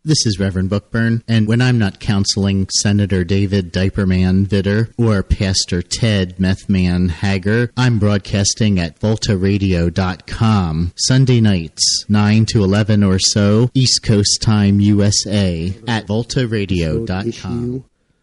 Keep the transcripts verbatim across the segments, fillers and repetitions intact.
This is Reverend Bookburn, and when I'm not counseling Senator David Diaperman Vitter or Pastor Ted Methman Hager, I'm broadcasting at volta radio dot com Sunday nights, nine to eleven or so, East Coast Time, U S A, at volta radio dot com.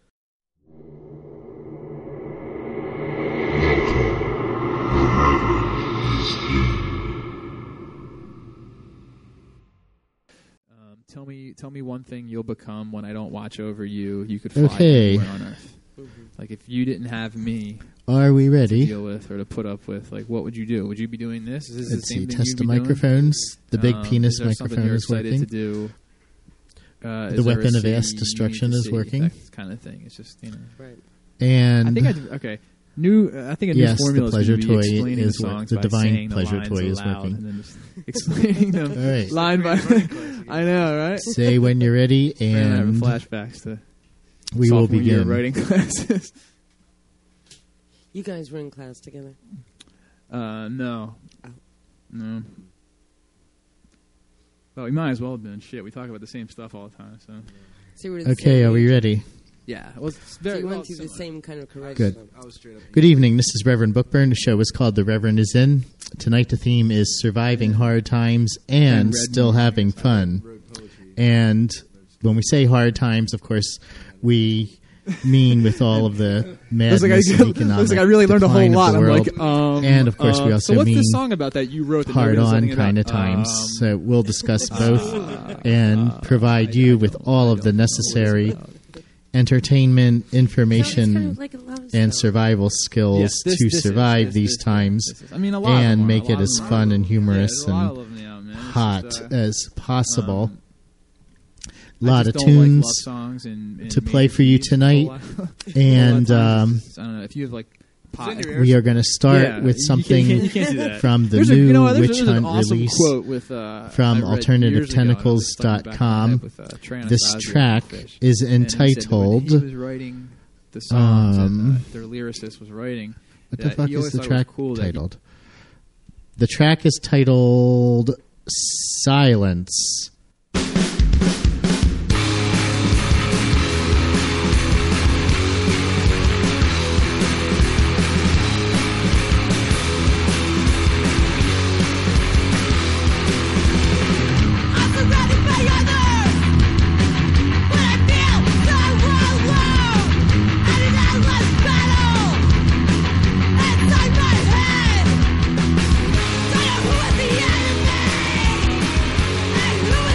Tell me, tell me one thing you'll become when I don't watch over you. You could fly okay. anywhere on Earth. Like if you didn't have me, are we ready? To deal with or to put up with, like what would you do? Would you be doing this? Is this Let's the same see. thing Test you'd the be microphones. Doing? The big um, penis is there microphone you're is excited working. To do? Uh, the is there weapon a of ass city destruction you need is to see? working. That kind of thing. It's just you know. Right. And I think I okay. New, uh, I think a new yes, formula the pleasure is going toy to be explaining is the songs the by divine saying pleasure the lines toy is aloud working. and then just explaining them All right. line by line. I know, right? Say when you're ready, We're gonna have and flashbacks to we will sophomore year begin. writing classes. You guys were in class together? Uh, no. Oh. No. Well, we might as well have been. Shit, we talk about the same stuff all the time, so. So we're the Okay, same are we age. ready? Yeah. Well, it's So very you well went through the similar. same kind of correction. Good. I was straight up. Good evening. This is Reverend Bookburn. The show is called The Reverend is In. Tonight the theme is surviving hard times and, And red still moon. having fun. Wrote poetry. And when we say hard times, of course, we mean with all of the madness Looks like, I, and economic looks like I really learned a whole decline of lot. the I'm world. like, um, And, of course, we uh, also so what's mean the song about that you wrote? That hard nobody knows on anything kind of about? times. Um, So we'll discuss both uh, and uh, provide I- you I with don't- all I of the don't know what it's necessary about. entertainment, So it's information, kind of like a love and song. survival skills Yes, this- to this is- survive this- these this- times this is- I mean, a lot of and them are, make a it lot of as them are. fun and Yeah, humorous there's a lot and of them now, man. It's hot just, uh, as possible. um, A lot I of just don't like tunes love songs and, and to play major for you keys. tonight. A lot- a lot of And times um, it's just- I don't know if you have like pot. we are going to start Yeah, with you something can't- you can't do that. from the There's a, new you know what, there's, Witch there's an Hunt awesome release. quote with, uh, from I read alternative years ago, and it was stuck in the back of my head tentacles dot com. with, uh, Trey This Anastasio track from Fish. is And he said that when entitled. he was writing the songs Um, that uh, their lyricist was writing. What the that fuck he is always the thought it was track cool that he- titled? The track is titled Silence. Who is the enemy? And who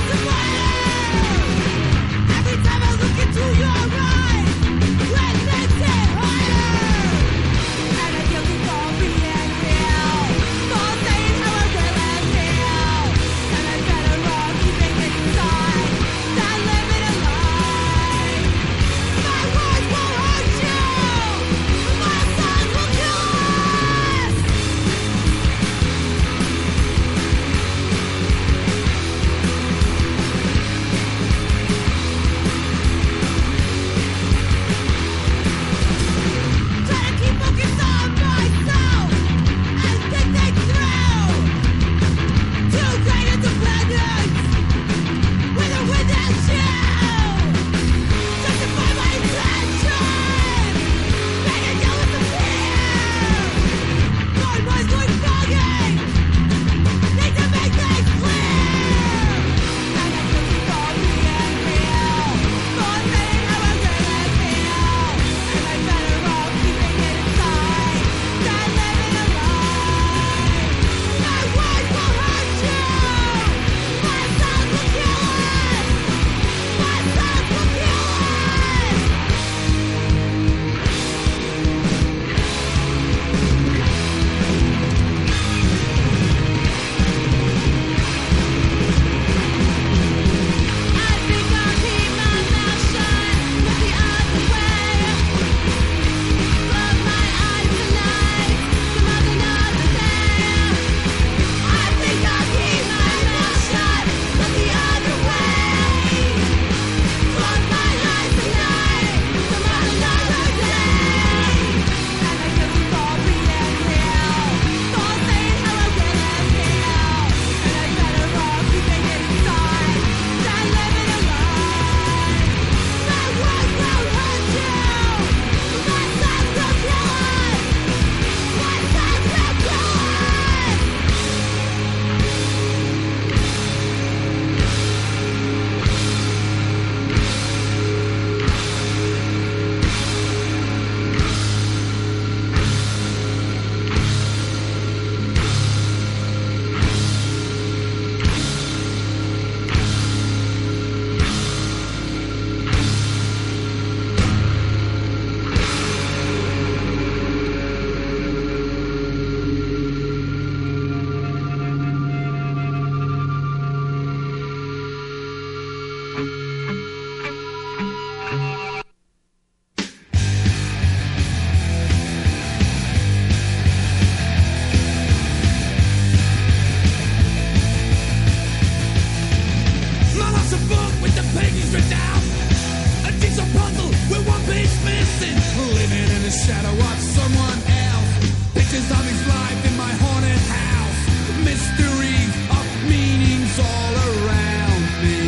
someone else. Pictures of his life in my haunted house. Mysteries of meanings all around me.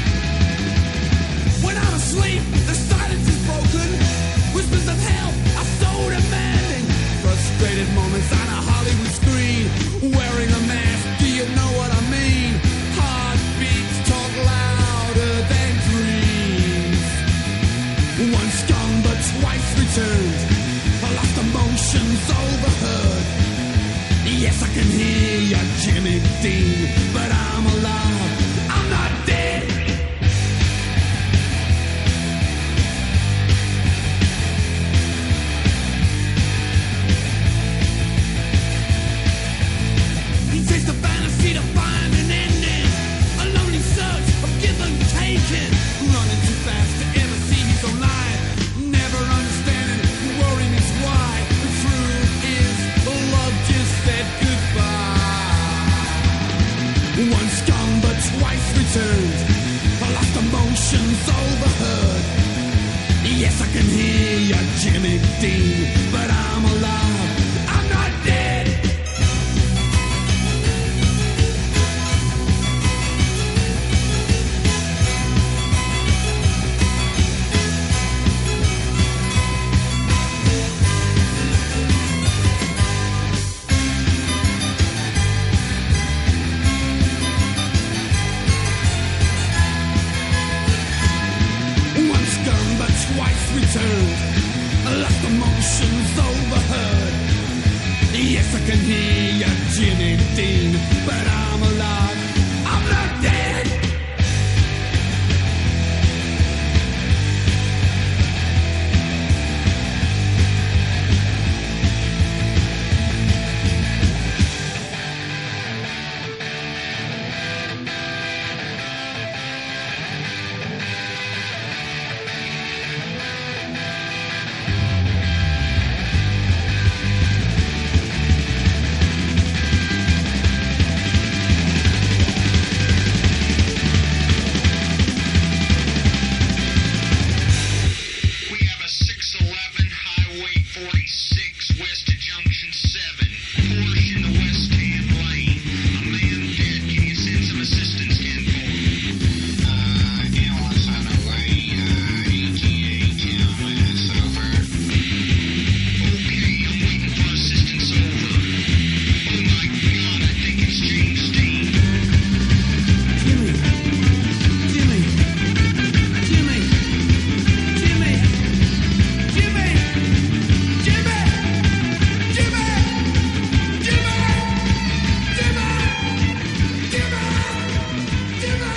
When I'm asleep, the silence is broken. Whispers of hell are so demanding. Frustrated moments on a Hollywood screen. Wearing a mask, do you know what I mean? Heartbeats talk louder than dreams. Once gone but twice returned. I lost emotions overheard. Yes, I can hear you, Jimmy Dean, but I'm alive. I'm not dead. He takes the fantasy to find an ending. A lonely search of give and taking. Running too fast to ever see his own life. Never understanding, worrying is why. The truth is, love just said goodbye. Once gone but twice returned. I lost emotions overheard. Yes, I can hear you, Jimmy Dean, but I'm alive. I'm not dead. Once gone but twice returned. I lost emotions overheard. Yes, I can hear you, Jimmy Dean, but I'm alive. I'm not dead. We have a six eleven Highway forty-six west of Junction seven. Portion of West Ham Lane. A man dead. Can you send some assistance, Ken? Uh, ambulance on the way. Uh, E T A ambulance over. Okay, I'm waiting for assistance over. Oh my God, I think it's James Dean. Jimmy, Jimmy, Jimmy, Jimmy, Jimmy, Jimmy, Jimmy, Jimmy, Jimmy, Jimmy, Jimmy,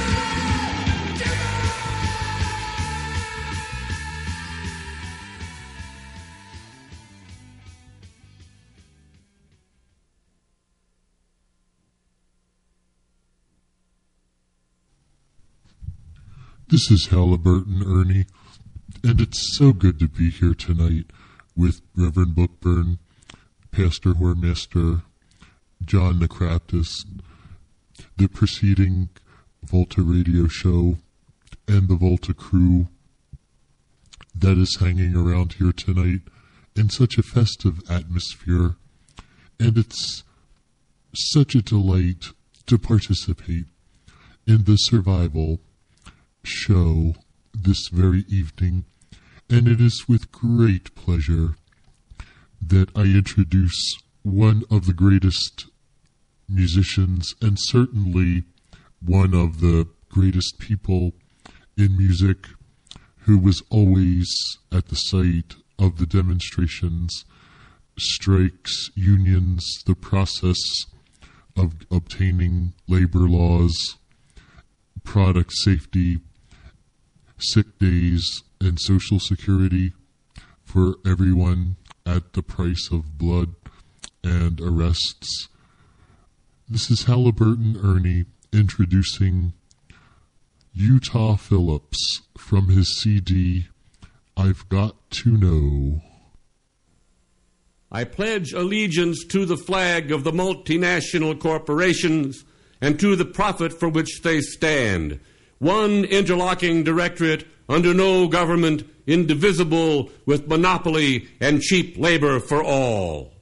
This is Halliburton Ernie, and it's so good to be here tonight with Reverend Bookburn, Pastor Whoremaster, John Necraptis, the preceding Volta radio show, and the Volta crew that is hanging around here tonight in such a festive atmosphere. And it's such a delight to participate in the survival show this very evening, and it is with great pleasure that I introduce one of the greatest musicians and certainly one of the greatest people in music who was always at the site of the demonstrations, strikes, unions, the process of obtaining labor laws, product safety, sick days, and Social Security for everyone at the price of blood and arrests. This is Halliburton Ernie introducing Utah Phillips from his C D, I've Got to Know. I pledge allegiance to the flag of the multinational corporations and to the profit for which they stand, one interlocking directorate under no government indivisible, with monopoly and cheap labor for all.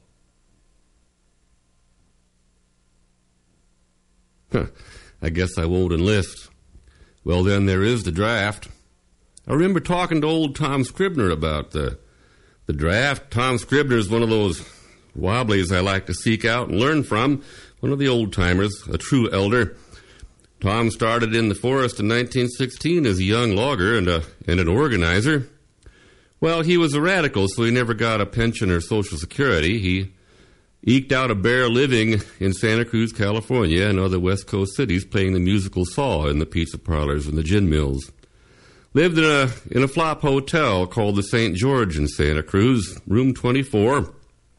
Huh. I guess I won't enlist. Well, then there is the draft. I remember talking to old Tom Scribner about the, the draft. Tom Scribner is one of those wobblies I like to seek out and learn from, one of the old-timers, a true elder. Tom started in the forest in nineteen sixteen as a young logger and, a, and an organizer. Well, he was a radical, so he never got a pension or Social Security. He eked out a bare living in Santa Cruz, California, and other West Coast cities, playing the musical saw in the pizza parlors and the gin mills. Lived in a in a flop hotel called the Saint George in Santa Cruz, room twenty-four.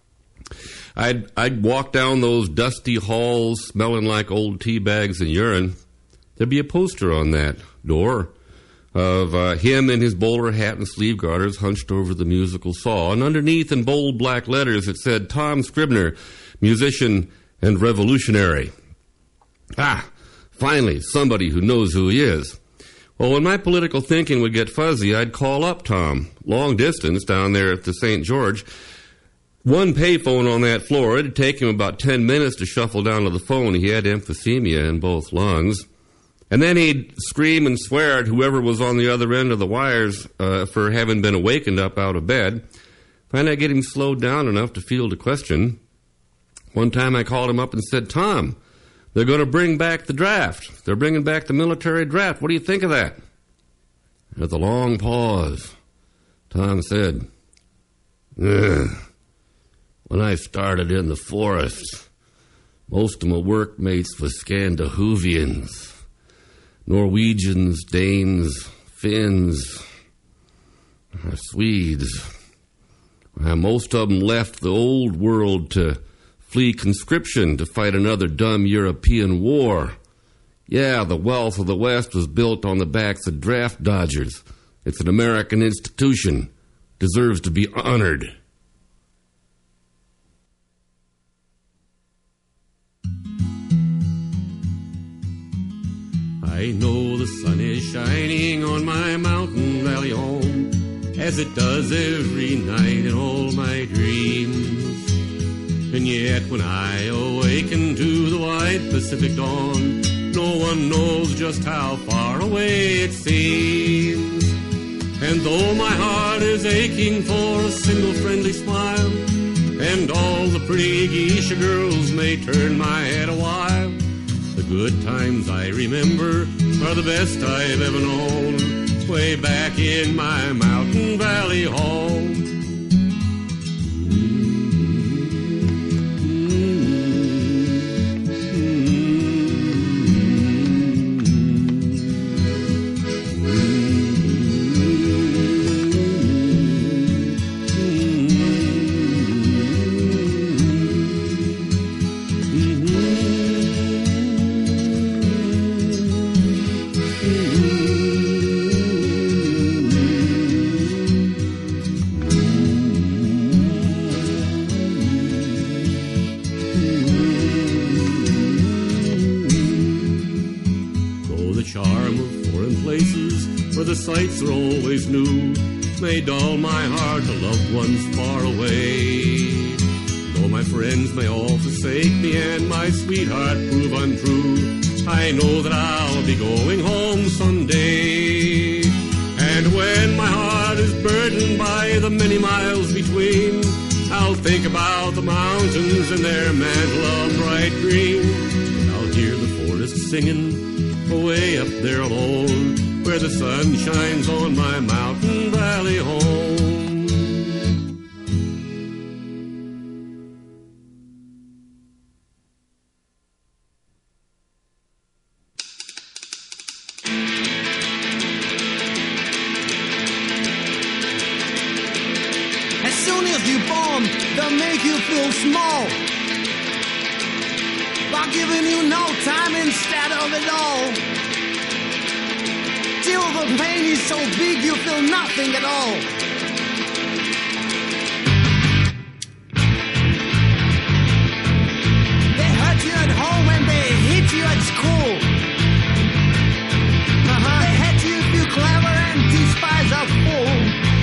I'd I'd walk down those dusty halls, smelling like old tea bags and urine. There'd be a poster on that door of uh, him in his bowler hat and sleeve garters hunched over the musical saw. And underneath in bold black letters it said, Tom Scribner, musician and revolutionary. Ah, finally, somebody who knows who he is. Well, when my political thinking would get fuzzy, I'd call up Tom, long distance down there at the Saint George. One payphone on that floor. It'd take him about ten minutes to shuffle down to the phone. He had emphysema in both lungs. And then he'd scream and swear at whoever was on the other end of the wires uh, for having been awakened up out of bed. Finally, I'd get him slowed down enough to field a question. One time I called him up and said, Tom, they're going to bring back the draft. They're bringing back the military draft. What do you think of that? With a long pause, Tom said, Ugh. When I started in the forest, most of my workmates was Scandinavians. Norwegians, Danes, Finns, uh, Swedes. Uh, most of them left the old world to flee conscription to fight another dumb European war. Yeah, the wealth of the West was built on the backs of draft dodgers. It's an American institution. Deserves to be honored. I know the sun is shining on my mountain valley home, as it does every night in all my dreams. And yet when I awaken to the white Pacific dawn, no one knows just how far away it seems. And though my heart is aching for a single friendly smile, and all the pretty geisha girls may turn my head a while, the good times I remember are the best I've ever known, way back in my mountain valley home. Sights are always new, may dull my heart to loved ones far away. Though my friends may all forsake me and my sweetheart prove untrue, I know that I'll be going home someday. And when my heart is burdened by the many miles between, I'll think about the mountains and their mantle of bright green. And I'll hear the forest singing away up there alone, where the sun shines on my mountain valley home. As soon as you bomb, they'll make you feel small, by giving you no time instead of it all. Till the pain is so big you feel nothing at all. They hurt you at home and they hit you at school. Uh-huh. They hate you if you're clever and despise a fool.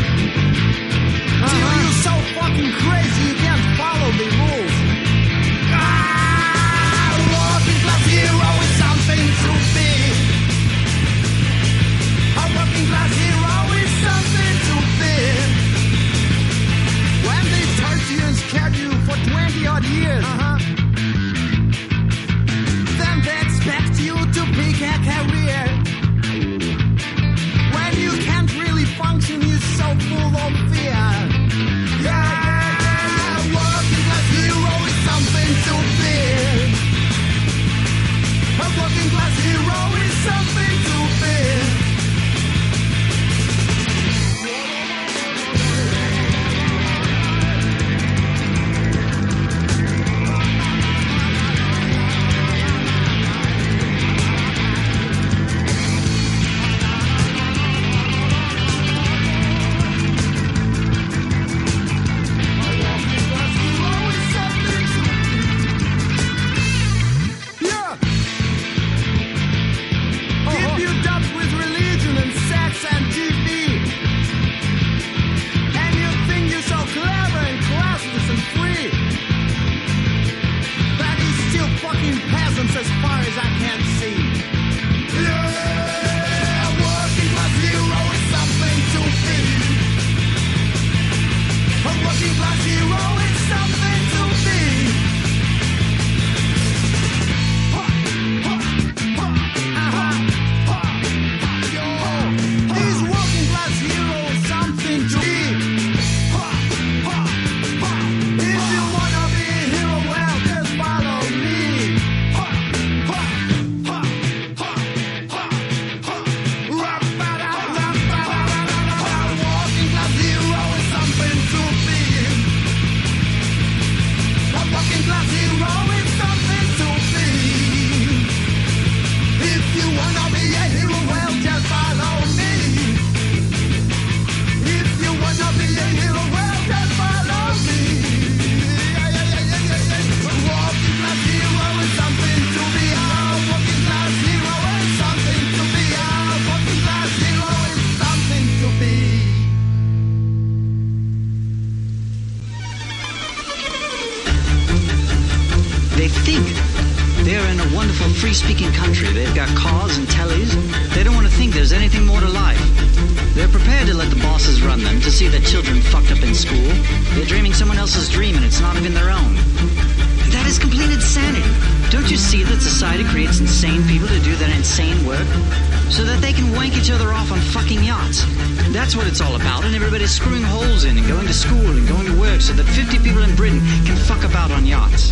beautiful, free-speaking country. They've got cars and tellies. They don't want to think there's anything more to life. They're prepared to let the bosses run them, to see their children fucked up in school. They're dreaming someone else's dream, and it's not even their own. That is complete insanity. Don't you see that society creates insane people to do that insane work? So that they can wank each other off on fucking yachts. That's what it's all about, and everybody's screwing holes in and going to school and going to work so that fifty people in Britain can fuck about on yachts.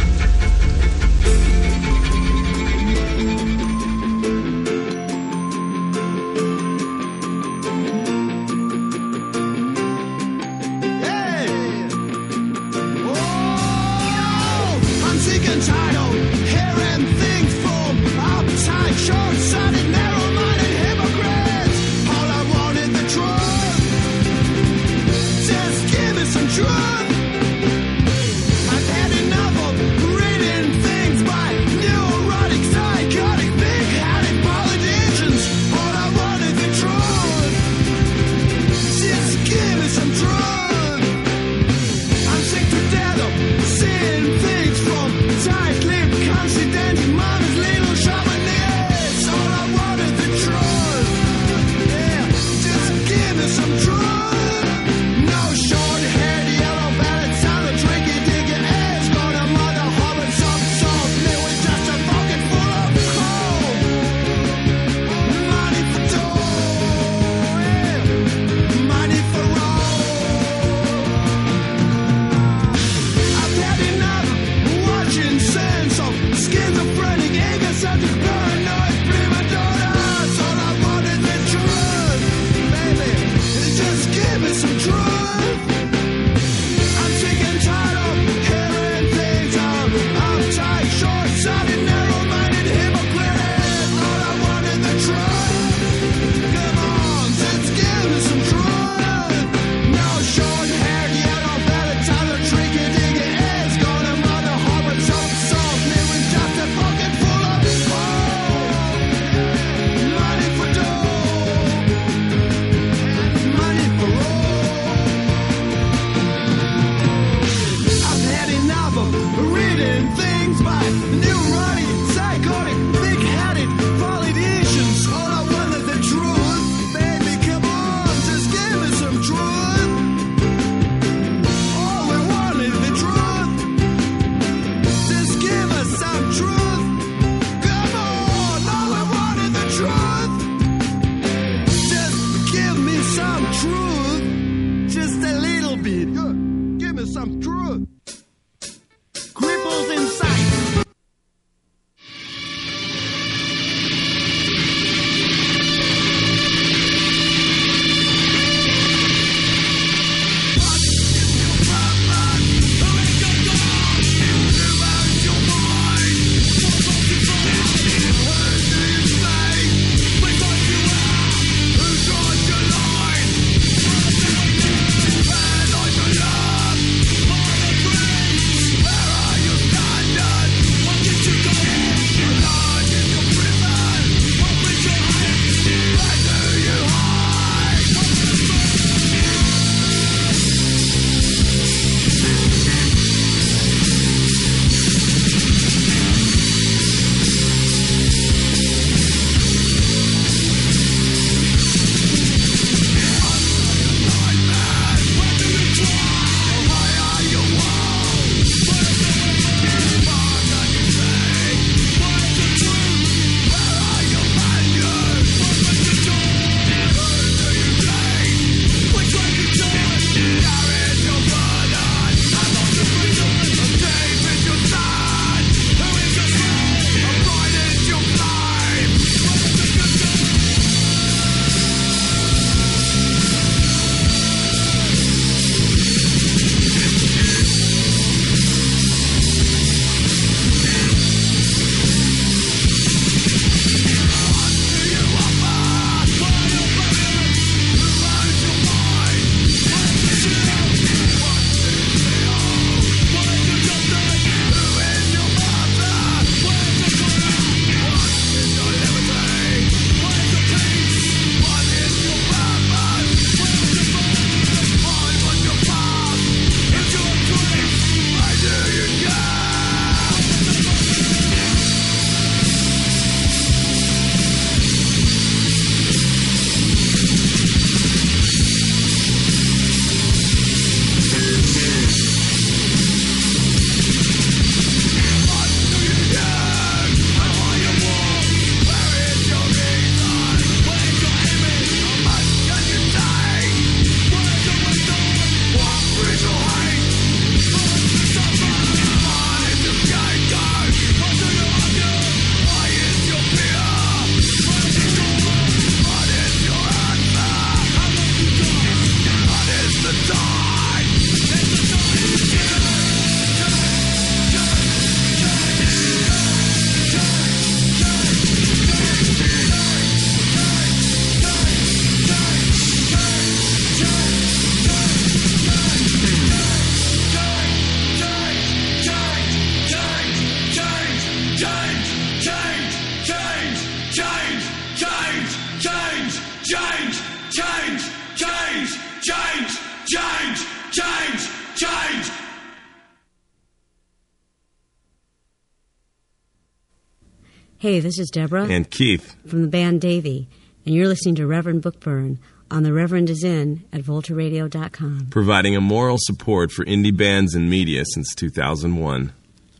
Love, Hey, this is Deborah. And Keith. From the band Davy. And you're listening to Reverend Bookburn on The Reverend Is In at volta radio dot com. Providing a moral support for indie bands and media since two thousand one.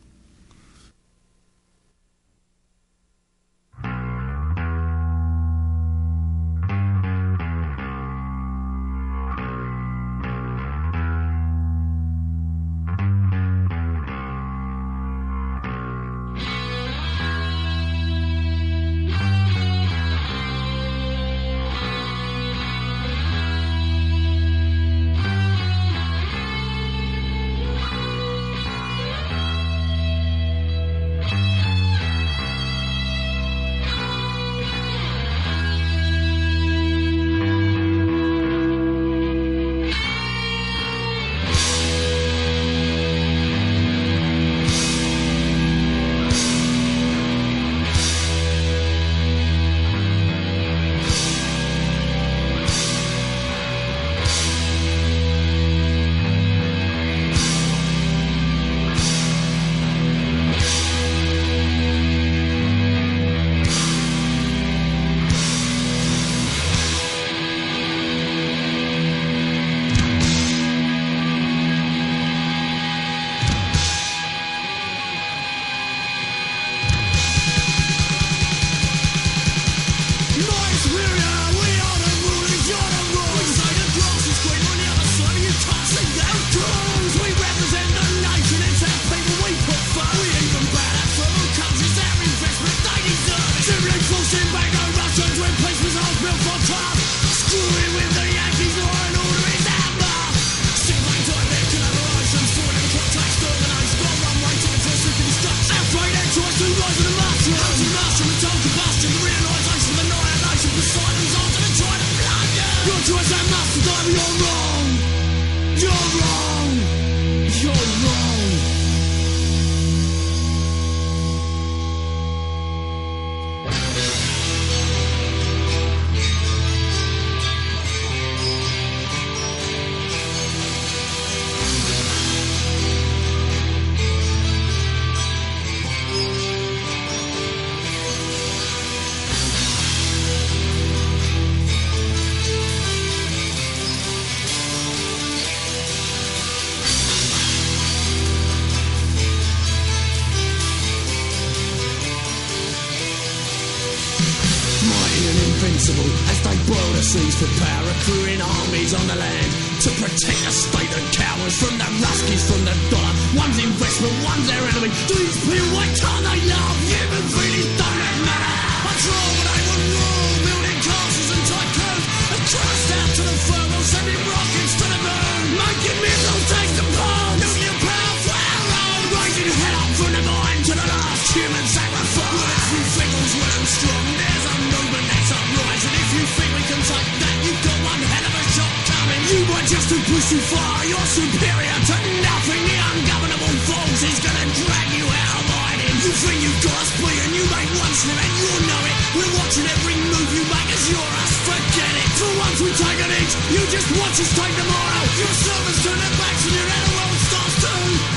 As they boil the seas for power, accruing armies on the land to protect the state and cowards from the Ruskies, from the dollar. One's investment, one's their enemy. Do these people, why can't they love? Human feelings don't matter. I draw what they would rule, building castles and tycoons, and crashed out to the firmament, sending rockets to the moon, making missiles take the palm. Nuclear power for our own, raising hell up from the mine to the last human sacrifice. Well, if you think all's well and strong, there's a movement that's uprising. If you think we can take that, you've got one hell of a shot coming. You might just to push too far, you're superior to nothing. The ungovernable force is gonna drag you out of hiding. You think you've got us beaten, you make one slip and you'll know it. We're watching every move you make as you're us, forget it. For once we take an inch, you just watch us take the mile. Your servants turn their backs and your outer world starts to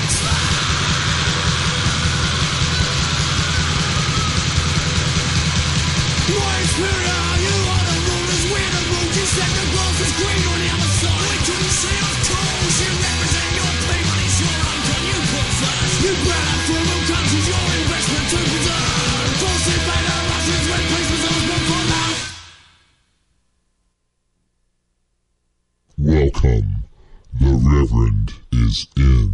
my superior, you are the rulers, we're the rules. You said the grass was green on the other side. We couldn't see our cause. You represent your people, it's your own con you put first. You brought up from all countries, your investment to preserve. Force invader Russians when peace was always born for now. Welcome. The Reverend is in.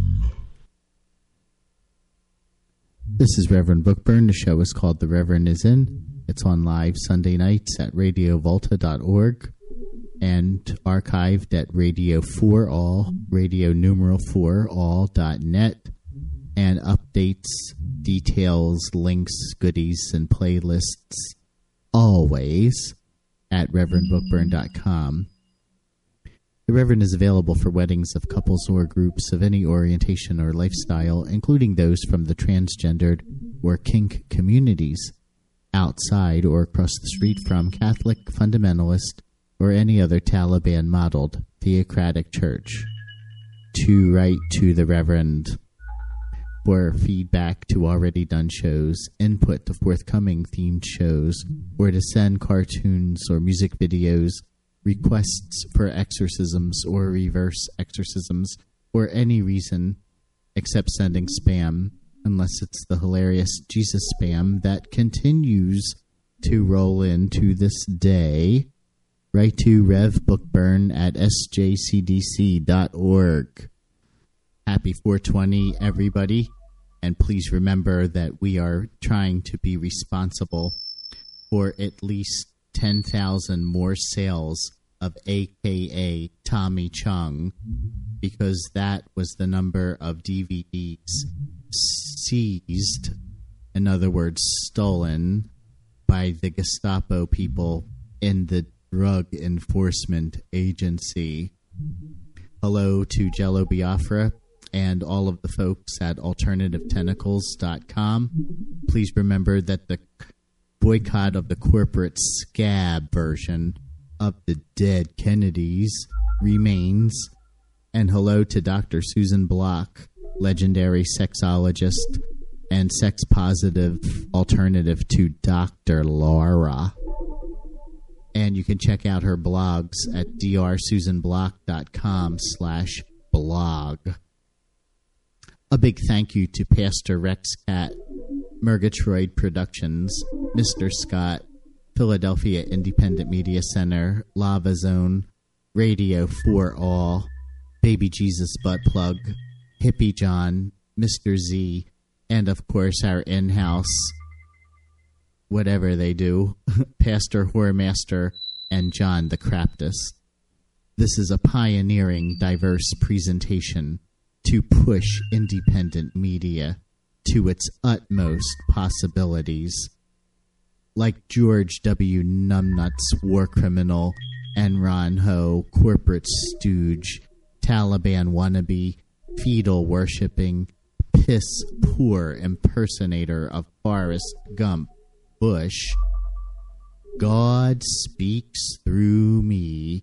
This is Reverend Bookburn. The show is called The Reverend Is In. It's on live Sunday nights at radio volta dot org and archived at Radio four All, Radio numeral four all dot net, and updates, details, links, goodies, and playlists always at reverend bookburn dot com. The Reverend is available for weddings of couples or groups of any orientation or lifestyle, including those from the transgendered or kink communities, outside or across the street from Catholic, fundamentalist, or any other Taliban-modeled theocratic church. To write to the Reverend, for feedback to already done shows, input to forthcoming themed shows, or to send cartoons or music videos, requests for exorcisms or reverse exorcisms, or any reason except sending spam, unless it's the hilarious Jesus spam that continues to roll in to this day, write to Rev Bookburn at s j c d c dot org. Happy four twenty, everybody. And please remember that we are trying to be responsible for at least ten thousand more sales of A K A Tommy Chung, because that was the number of D V Ds seized, in other words, stolen, by the Gestapo people in the Drug Enforcement Agency. Hello to Jello Biafra and all of the folks at alternative tentacles dot com. Please remember that the boycott of the corporate scab version of the dead Kennedys remains. And hello to Doctor Susan Block, legendary sexologist and sex-positive alternative to Doctor Laura. And you can check out her blogs at d r susan block dot com slash blog. A big thank you to Pastor Rex Cat, Murgatroyd Productions, Mister Scott, Philadelphia Independent Media Center, Lava Zone, Radio for All, Baby Jesus Butt Plug, Hippie John, Mister Z, and of course our in-house, whatever they do, Pastor Whoremaster and John the Craptist. This is a pioneering, diverse presentation to push independent media to its utmost possibilities. Like George W. Numbnuts, war criminal, Enron Ho, corporate stooge, Taliban wannabe, fetal worshipping, piss-poor impersonator of Forrest Gump, Bush, God speaks through me.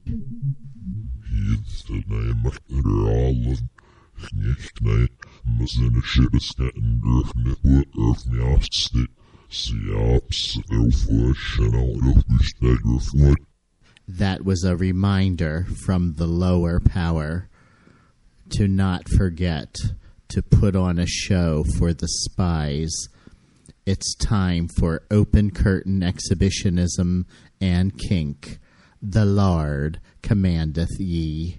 That was a reminder from the lower power to not forget to put on a show for the spies. It's time for open curtain exhibitionism and kink. The Lord commandeth ye.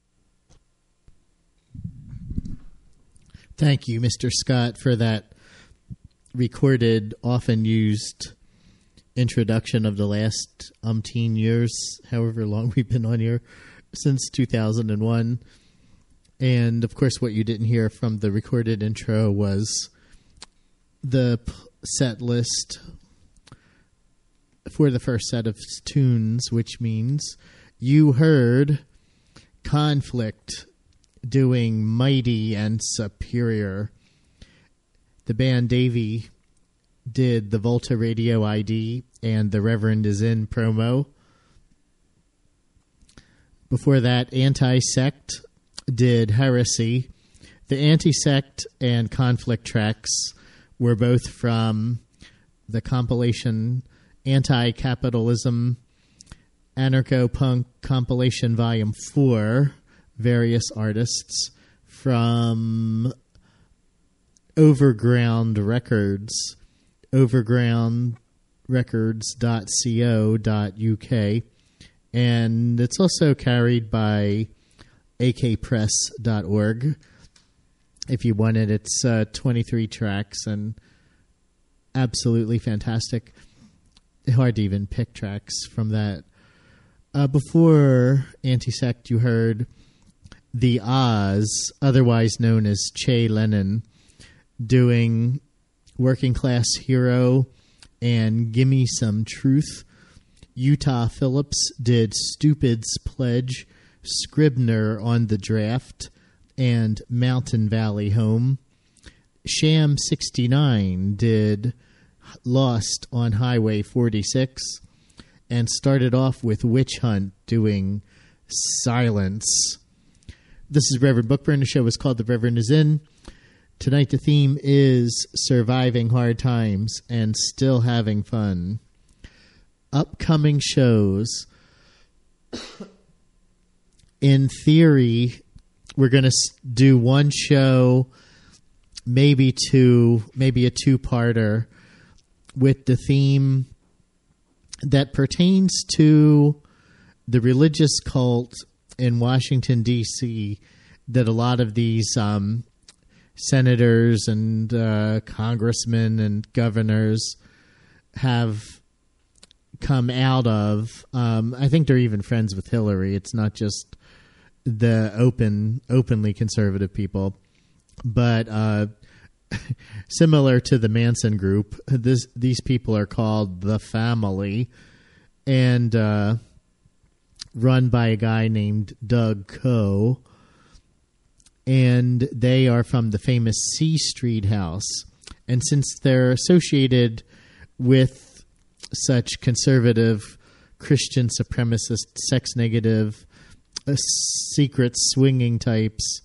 Thank you, Mister Scott, for that recorded, often used introduction of the last umpteen years, however long we've been on here, since two thousand one. And, of course, what you didn't hear from the recorded intro was the p- set list for the first set of tunes, which means you heard Conflict doing Mighty and Superior. The band Davey did the Volta Radio I D and the Reverend is in promo. Before that, Anti-Sect did Heresy. The Anti-Sect and Conflict tracks were both from the compilation Anti-Capitalism Anarcho-Punk Compilation Volume four, various artists from Overground Records, overground records dot co dot u k, and it's also carried by a k press dot org. If you want it, it's uh, twenty-three tracks and absolutely fantastic. Hard to even pick tracks from that. Uh, before Anti-Sect, you heard The Oz, otherwise known as Che Lennon, doing Working Class Hero and Gimme Some Truth. Utah Phillips did Stupid's Pledge, Scribner on the Draft, and Mountain Valley Home. Sham sixty-nine did Lost on Highway forty-six and started off with Witch Hunt doing Silence. This is Reverend Bookburn. The show is called The Reverend Is In. Tonight the theme is surviving hard times and still having fun. Upcoming shows. In theory, we're going to do one show, maybe two, maybe a two-parter with the theme that pertains to the religious cult in Washington, D C that a lot of these um, senators and uh, congressmen and governors have come out of. Um, I think they're even friends with Hillary. It's not just the open, openly conservative people, but uh, similar to the Manson group, this, these people are called the Family, and uh, run by a guy named Doug Coe, and they are from the famous C Street House. And since they're associated with such conservative, Christian supremacist, sex-negative, uh, secret swinging types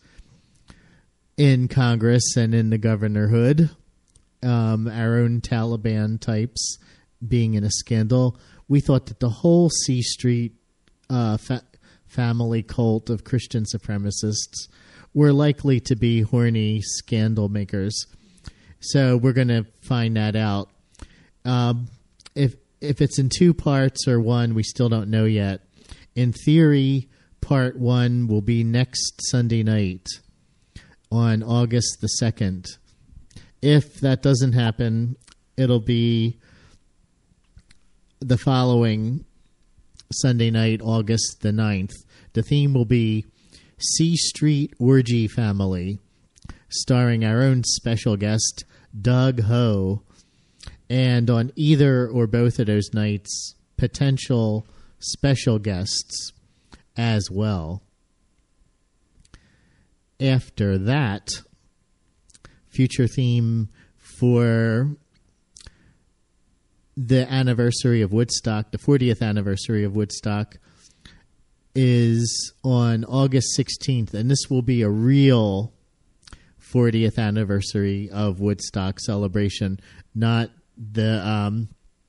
in Congress and in the governorhood, um, our own Taliban types being in a scandal, we thought that the whole C Street uh, fa- family cult of Christian supremacists were likely to be horny scandal makers. So we're going to find that out. Um, if if it's in two parts or one, we still don't know yet. In theory, part one will be next Sunday night on August the second. If that doesn't happen, it'll be the following Sunday night, August the ninth. The theme will be C Street Orgy Family, starring our own special guest, Doug Ho. And on either or both of those nights, potential special guests as well. After that, future theme for the anniversary of Woodstock, the fortieth anniversary of Woodstock, is on August sixteenth, and this will be a real fortieth anniversary of Woodstock celebration, not the um,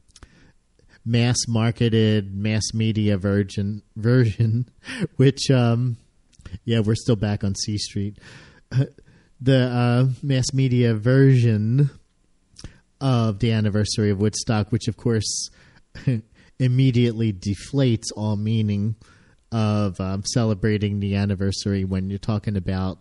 mass-marketed, mass-media version, version which, um, yeah, we're still back on C Street. The uh, mass-media version of the anniversary of Woodstock, which, of course, immediately deflates all meaning of um, celebrating the anniversary when you're talking about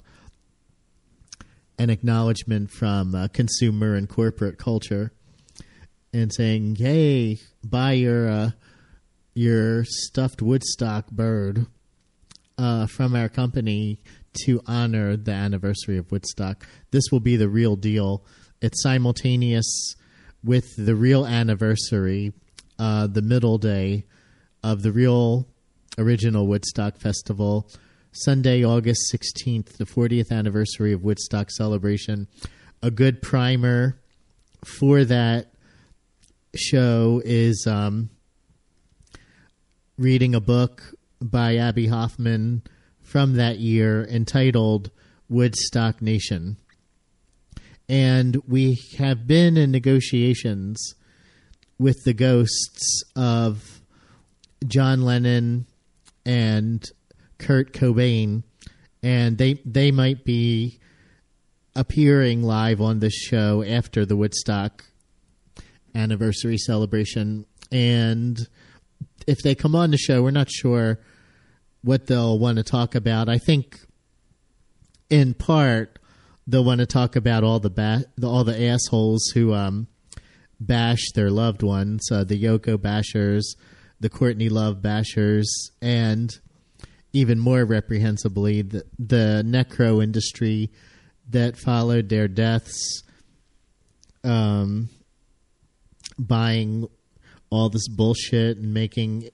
an acknowledgement from uh, consumer and corporate culture and saying, hey, buy your uh, your stuffed Woodstock bird uh, from our company to honor the anniversary of Woodstock. This will be the real deal. It's simultaneous with the real anniversary, uh, the middle day of the real original Woodstock Festival, Sunday, August sixteenth, the fortieth anniversary of Woodstock celebration. A good primer for that show is um, reading a book by Abby Hoffman from that year entitled Woodstock Nation. And we have been in negotiations with the ghosts of John Lennon and Kurt Cobain, and they they might be appearing live on this show after the Woodstock anniversary celebration. And if they come on the show, we're not sure what they'll want to talk about. I think in part they'll want to talk about all the ba- all the assholes who um, bash their loved ones, uh, the Yoko bashers, the Courtney Love bashers, and even more reprehensibly, the, the necro industry that followed their deaths, um, buying all this bullshit and making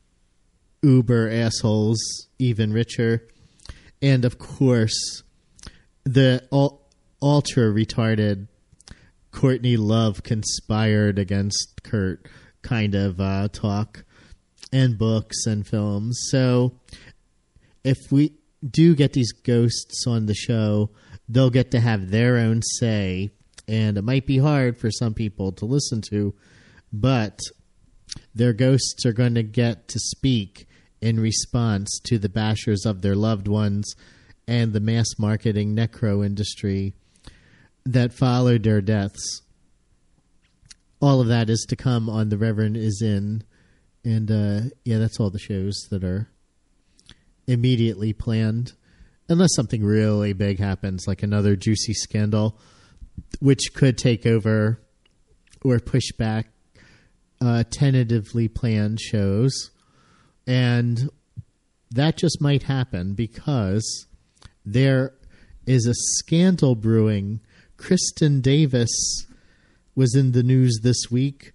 uber assholes even richer. And, of course, the ul- ultra-retarded Courtney Love conspired against Kurt kind of uh, talk and books and films. So if we do get these ghosts on the show, they'll get to have their own say, and it might be hard for some people to listen to, but their ghosts are going to get to speak in response to the bashers of their loved ones and the mass marketing necro industry that followed their deaths. All of that is to come on The Reverend Is In. And, uh, yeah, that's all the shows that are immediately planned. Unless something really big happens, like another juicy scandal, which could take over or push back uh, tentatively planned shows. And that just might happen because there is a scandal brewing. Kristen Davis was in the news this week.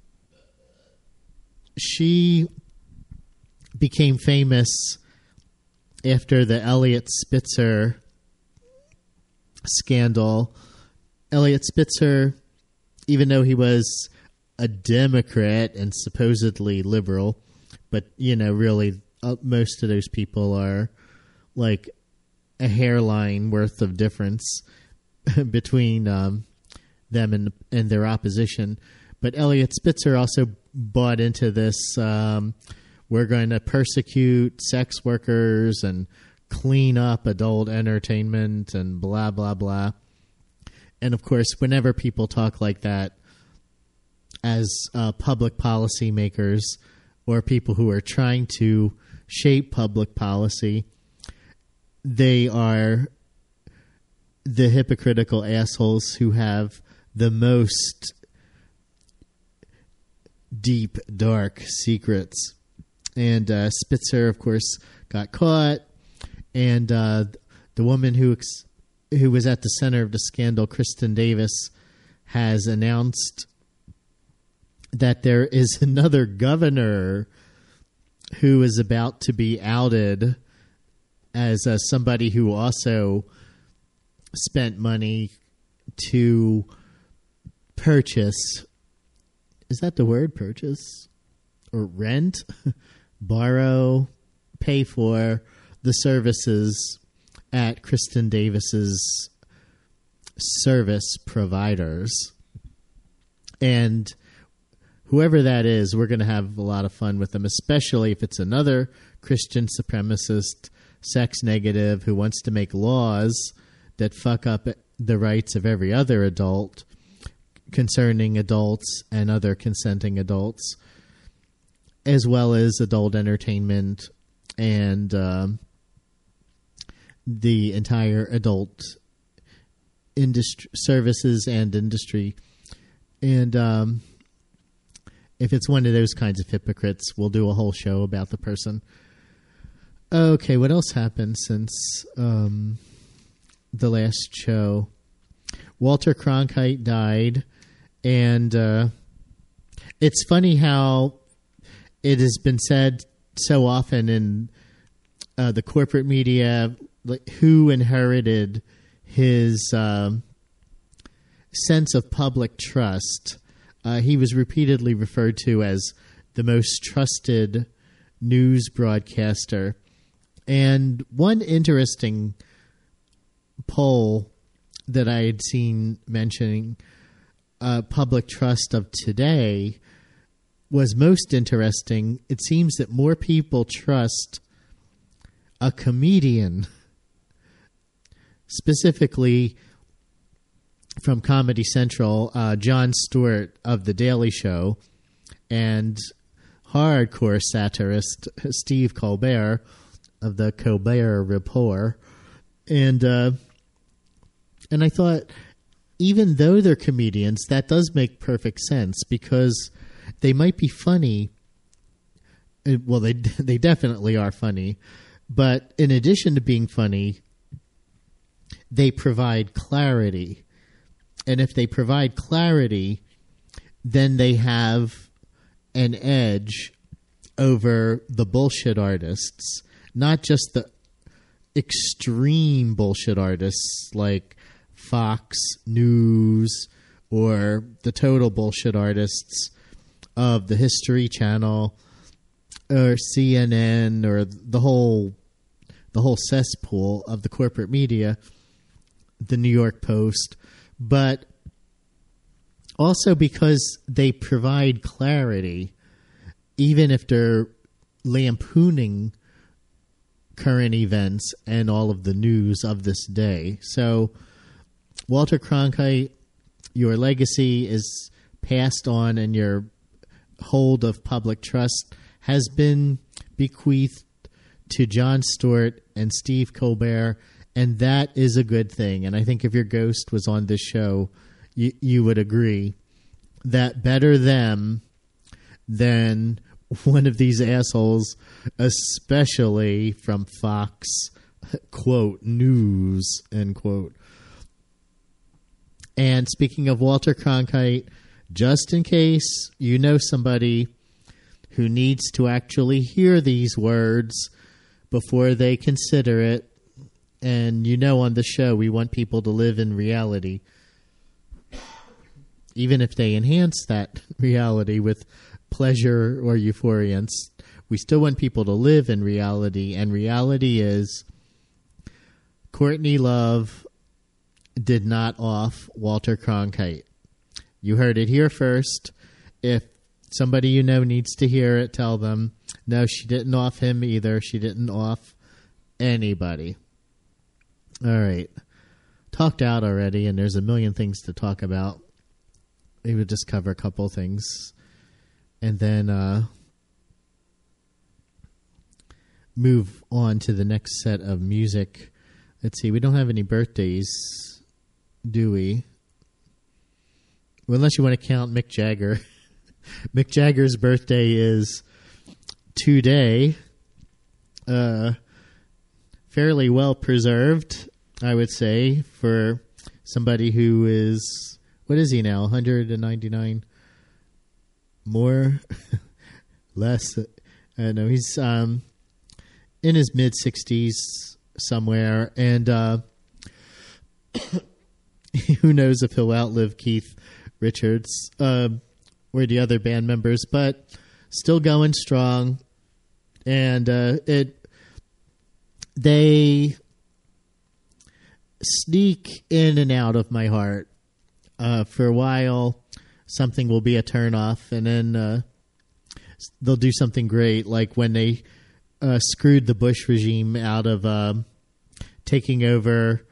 She became famous after the Elliot Spitzer scandal. Elliot Spitzer, even though he was a Democrat and supposedly liberal, but, you know, really uh, most of those people are like a hairline worth of difference between um, them and, and their opposition. But Elliot Spitzer also bought into this, um, we're going to persecute sex workers and clean up adult entertainment and blah, blah, blah. And, of course, whenever people talk like that as uh, public policy makers or people who are trying to shape public policy, they are the hypocritical assholes who have the most deep, dark secrets. And uh, Spitzer, of course, got caught. And uh, the woman who ex- who was at the center of the scandal, Kristen Davis, has announced that there is another governor who is about to be outed as uh, somebody who also spent money to purchase. Is that the word, purchase? Or rent? Borrow, pay for the services at Kristen Davis's service providers. And whoever that is, we're going to have a lot of fun with them, especially if it's another Christian supremacist, sex negative who wants to make laws that fuck up the rights of every other adult concerning adults and other consenting adults, as well as adult entertainment and um, the entire adult industry, services and industry. And um, if it's one of those kinds of hypocrites, we'll do a whole show about the person. Okay, what else happened since um, the last show? Walter Cronkite died, and uh, it's funny how it has been said so often in uh, the corporate media, like, who inherited his um, sense of public trust. Uh, he was repeatedly referred to as the most trusted news broadcaster. And one interesting poll that I had seen mentioning uh, public trust of today was most interesting. It seems that more people trust a comedian, specifically from Comedy Central, uh, Jon Stewart of The Daily Show, and hardcore satirist Steve Colbert of the Colbert Report. And uh, and I thought, even though they're comedians, that does make perfect sense, because they might be funny. Well, they they definitely are funny. But in addition to being funny, they provide clarity. And if they provide clarity, then they have an edge over the bullshit artists. Not just the extreme bullshit artists like Fox News or the total bullshit artists of the History Channel or C N N or the whole the whole cesspool of the corporate media, the New York Post, but also because they provide clarity, even if they're lampooning current events and all of the news of this day. So, Walter Cronkite, your legacy is passed on, and your hold of public trust has been bequeathed to Jon Stewart and Steve Colbert, and that is a good thing. And I think if your ghost was on this show, you, you would agree that better them than one of these assholes, especially from Fox, quote, news, end quote. And speaking of Walter Cronkite, just in case you know somebody who needs to actually hear these words before they consider it, and you know on the show we want people to live in reality, even if they enhance that reality with pleasure or euphoria, we still want people to live in reality, and reality is Courtney Love did not off Walter Cronkite. You heard it here first. If somebody you know needs to hear it, tell them, no, she didn't off him either. She didn't off anybody. All right. Talked out already, and there's a million things to talk about. We would just cover a couple things. And then uh, move on to the next set of music. Let's see. We don't have any birthdays, do we? Well, unless you want to count Mick Jagger. Mick Jagger's birthday is today. Uh, fairly well preserved, I would say, for somebody who is, what is he now, one hundred ninety-nine? More? Less? I don't know. He's um, in his mid-sixties somewhere, and uh, who knows if he'll outlive Keith Richards uh, or the other band members, but still going strong. And uh, it they sneak in and out of my heart. Uh, for a while, something will be a turnoff, and then uh, they'll do something great, like when they uh, screwed the Bush regime out of uh, taking over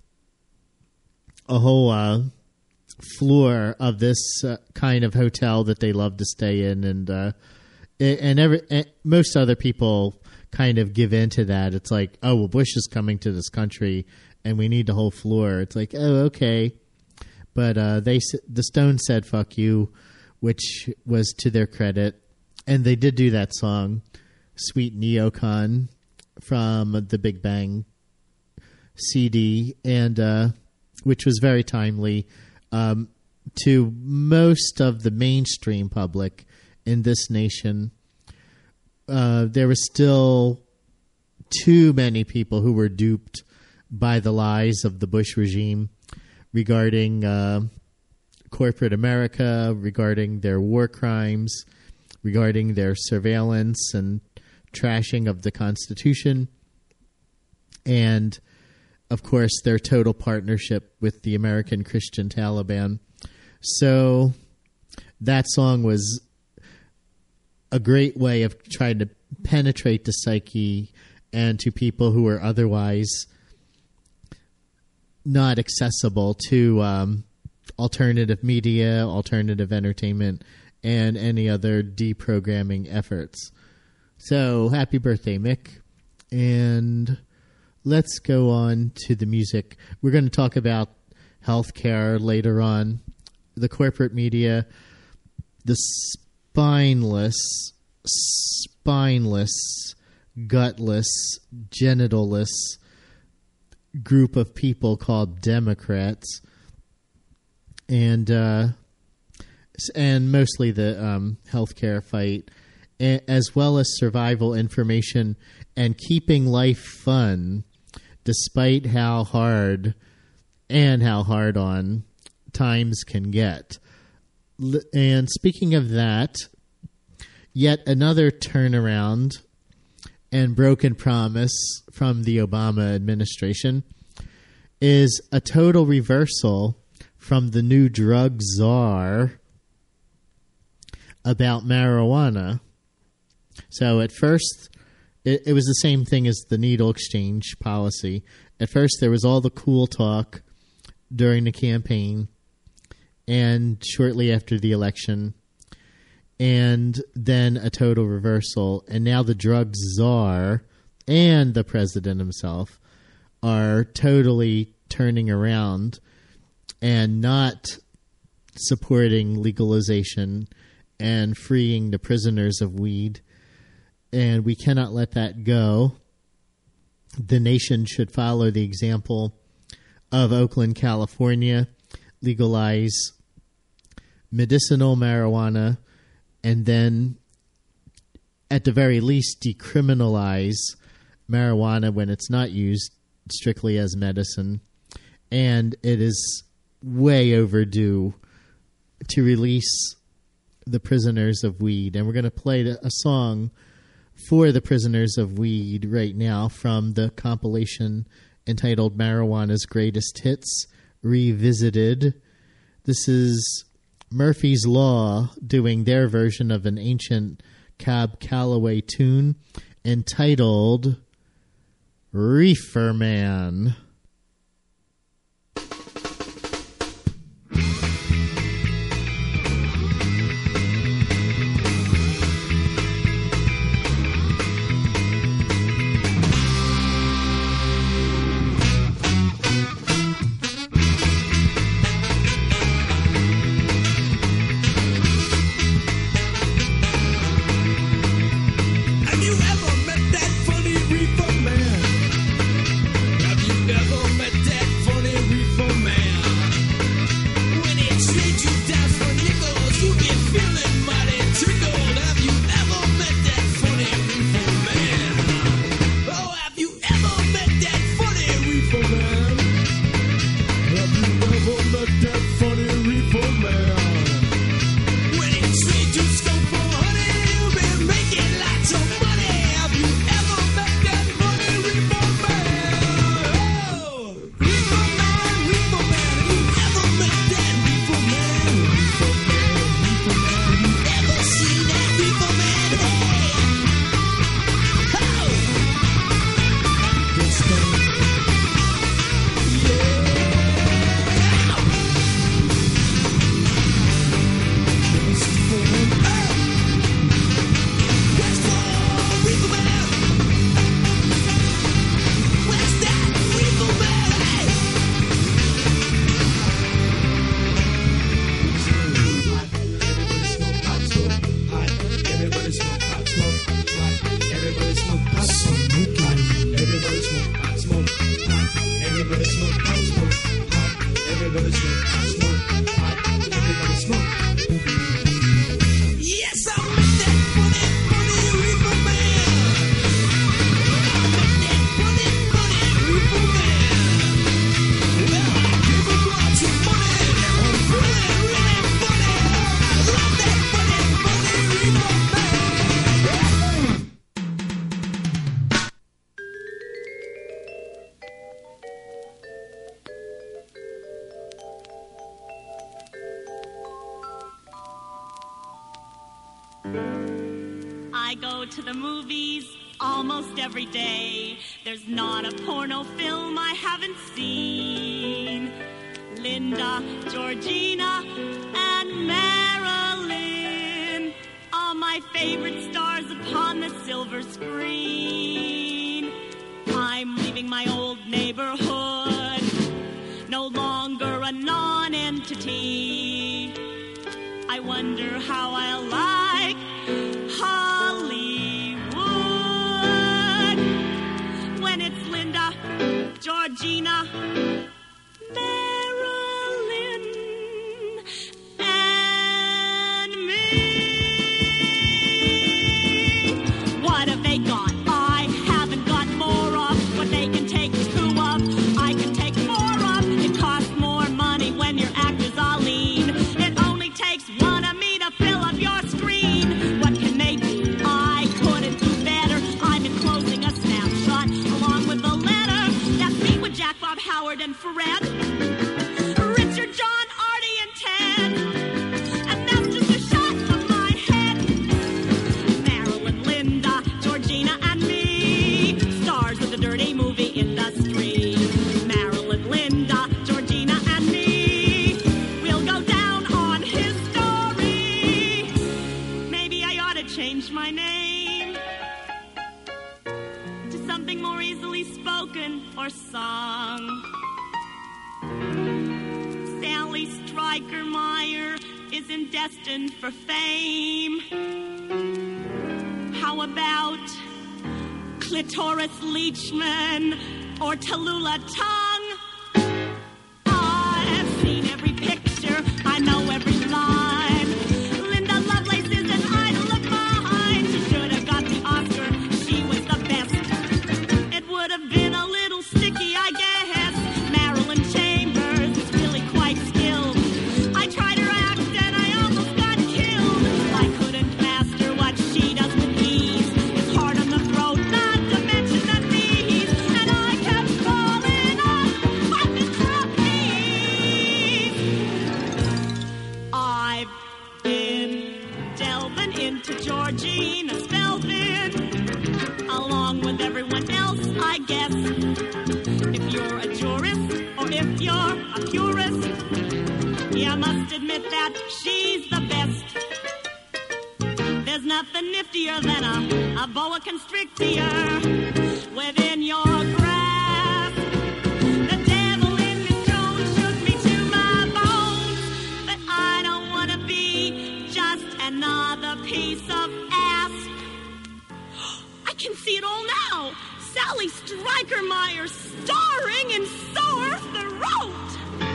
a whole uh, floor of this uh, kind of hotel that they love to stay in, and uh, and, every, and most other people kind of give in to that. It's like, oh, well, Bush is coming to this country, and we need the whole floor. It's like, oh, okay. But uh, they, the Stones said "fuck you," which was to their credit, and they did do that song, "Sweet Neocon," from the Big Bang C D, and uh, which was very timely um, to most of the mainstream public in this nation. Uh, there was still too many people who were duped by the lies of the Bush regime regarding uh, corporate America, regarding their war crimes, regarding their surveillance and trashing of the Constitution, and, of course, their total partnership with the American Christian Taliban. So that song was a great way of trying to penetrate the psyche and to people who are otherwise not accessible to um, alternative media, alternative entertainment, and any other deprogramming efforts. So, happy birthday, Mick. And let's go on to the music. We're going to talk about healthcare later on. The corporate media, the spineless, spineless, gutless, genitalless group of people called Democrats, and uh, and mostly the um, healthcare fight, a- as well as survival information and keeping life fun, despite how hard and how hard on times can get. L- and speaking of that, yet another turnaround and broken promise from the Obama administration is a total reversal from the new drug czar about marijuana. So at first, it, it was the same thing as the needle exchange policy. At first, there was all the cool talk during the campaign and shortly after the election, and then a total reversal. And now the drug czar and the president himself are totally turning around and not supporting legalization and freeing the prisoners of weed. And we cannot let that go. The nation should follow the example of Oakland, California, legalize medicinal marijuana, and then, at the very least, decriminalize marijuana when it's not used strictly as medicine. And it is way overdue to release the prisoners of weed. And we're going to play a song for the prisoners of weed right now from the compilation entitled Marijuana's Greatest Hits Revisited. This is Murphy's Law doing their version of an ancient Cab Calloway tune entitled Reefer Man. Have you ever met that funny reefer man? Have you ever met that funny reefer man? When he trades you down for nickels, you get feeling mighty tickled. Have you ever met that funny reefer man? Oh, have you ever met that funny reefer man? Have you ever met that funny reefer man? When he trades you scope for honey, you'll be making lots of money. Have you ever met that funny reefer man? Oh, reefer man, reefer man. Have you ever met that reefer man? Reefer man, reefer man. You ever seen that reefer man? Hey, ho! This thing, yeah. This for oh, where's the reefer man? Where's that reefer man? Hey! Everybody smoke hot smoke. Everybody smoke hot smoke. Everybody smoke hot smoke. Everybody smoke hot smoke. Everybody smoke hot smoke. Everybody smoke. Yes, I met that funny, funny reefer man. I met that funny, funny reefer man. Well, I give him lots of money. I'm really, really funny. I love that funny, funny reefer man. I go to the movies almost every day. There's not a porno film I haven't seen. Linda, Georgina, and Marilyn are my favorite stars upon the silver screen. I'm leaving my old neighborhood, no longer a non-entity. I wonder how I'll like Hollywood when it's Linda, Georgina, Marilyn, and me. What have they got? I haven't got more of what they can take two of. I can take more of. It costs more money when your actors are lean. It only takes one of me to fill up your screen. What can they do? I couldn't do better. I'm in close and Fred, Richard, John, Artie, and Ted. And that's just a shot of my head. Marilyn, Linda, Georgina, and me, stars of the dirty movie industry. Marilyn, Linda, Georgina, and me, we'll go down on history. Maybe I ought to change my name to something more easily spoken or sung. Sally Stryker Meyer isn't destined for fame. How about Clitoris Leachman or Tallulah Tongue? I've seen every picture, I know every line. Linda Lovelace is an idol of mine. She should have got the Oscar, she was the best. It would have been a little sticky, I guess. Marilyn Chambers is really quite skilled. I tried her act and I almost got killed. I couldn't master what she does with ease. It's hard on the throat, not to mention the knees. And I kept falling off fucking trapeze. I've been delving into Georgina Spelvin, along with everyone else, I guess. If you're a jurist or if you're a purist, you must admit that she's the best. There's nothing niftier than a, a boa constrictor within your grasp. The devil in Miss Jones shook me to my bones, but I don't want to be just another piece of ass. I can see it all now. Sally Stryker Meyer starring in Soar the Road.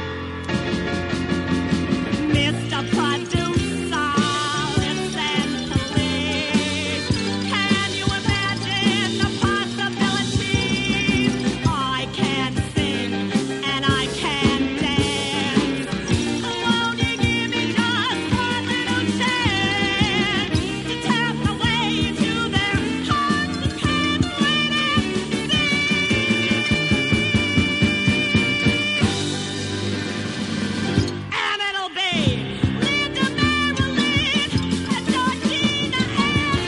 Mister Producer, listen to me. Can you imagine the possibilities? I can sing and I can dance. Won't you give me just one little chance to tap my way into their hearts and hands? And it'll be Linda, Marilyn, and Georgina and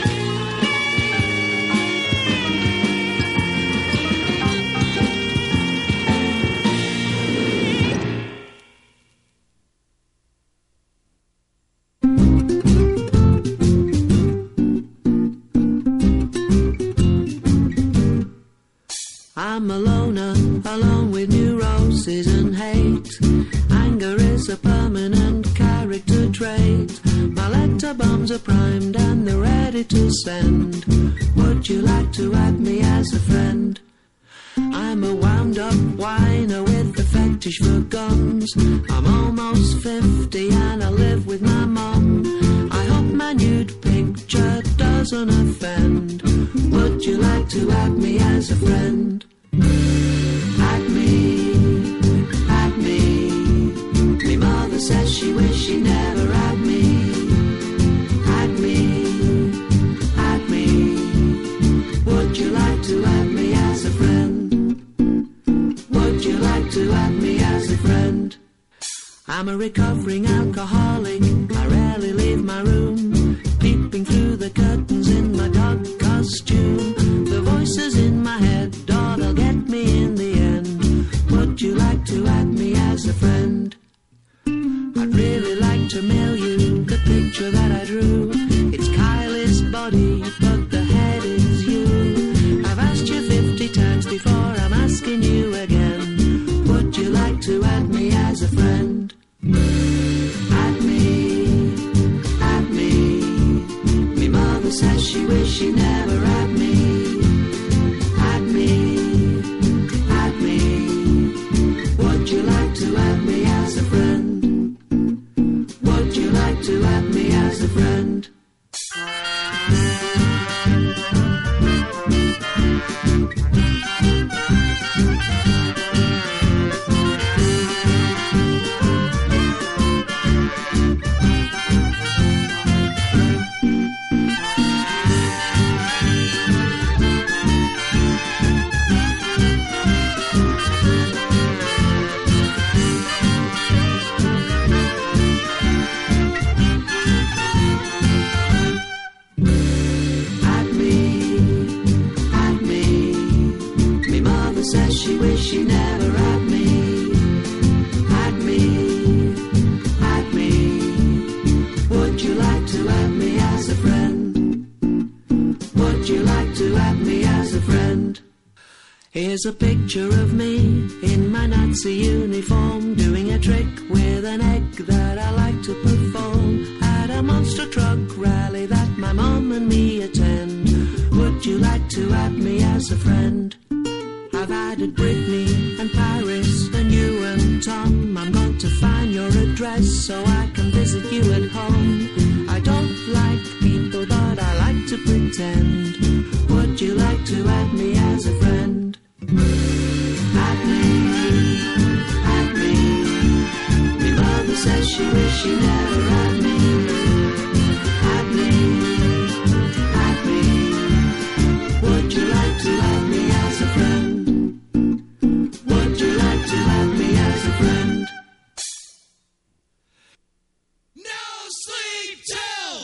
I'm a loner, alone with neuroses and hate. Anger is a permanent character trait. My letter bombs are primed and they're ready to send. Would you like to add me as a friend? I'm a wound-up whiner with a fetish for guns. I'm almost fifty and I live with my mum. I hope my nude picture doesn't offend. Would you like to add me as a friend? Add me, add me. Me mother says she wish she never had me. Add me, add me. Would you like to add me as a friend? Would you like to add me as a friend? I'm a recovering alcoholic, I rarely leave my room. Peeping through the curtains in my dog costume. The voices in my head, oh, they'll get me in the end. Would you like to add me as a friend? I'd really like to mail you the picture that I drew. It's Kylie's body, but the head is you. I've asked you fifty times before, I'm asking you again. Would you like to add me as a friend? Add me. says she wish she never had me. Had me. Had me. Would you like to have me as a friend? Would you like to have me as a friend? Here's a picture of me in my Nazi uniform, doing a trick with an egg that I like to perform at a monster truck rally that my mom and me attend. Would you like to have me as a friend? I've added Brittany and Paris and you and Tom. I'm going to find your address so I can visit you at home. I don't like people, but I like to pretend. Would you like to have me as a friend? At me, at me. My mother says she wish she never had me. At me, at me. Would you like to have me as a friend? Would you like to have me as a friend? No sleep till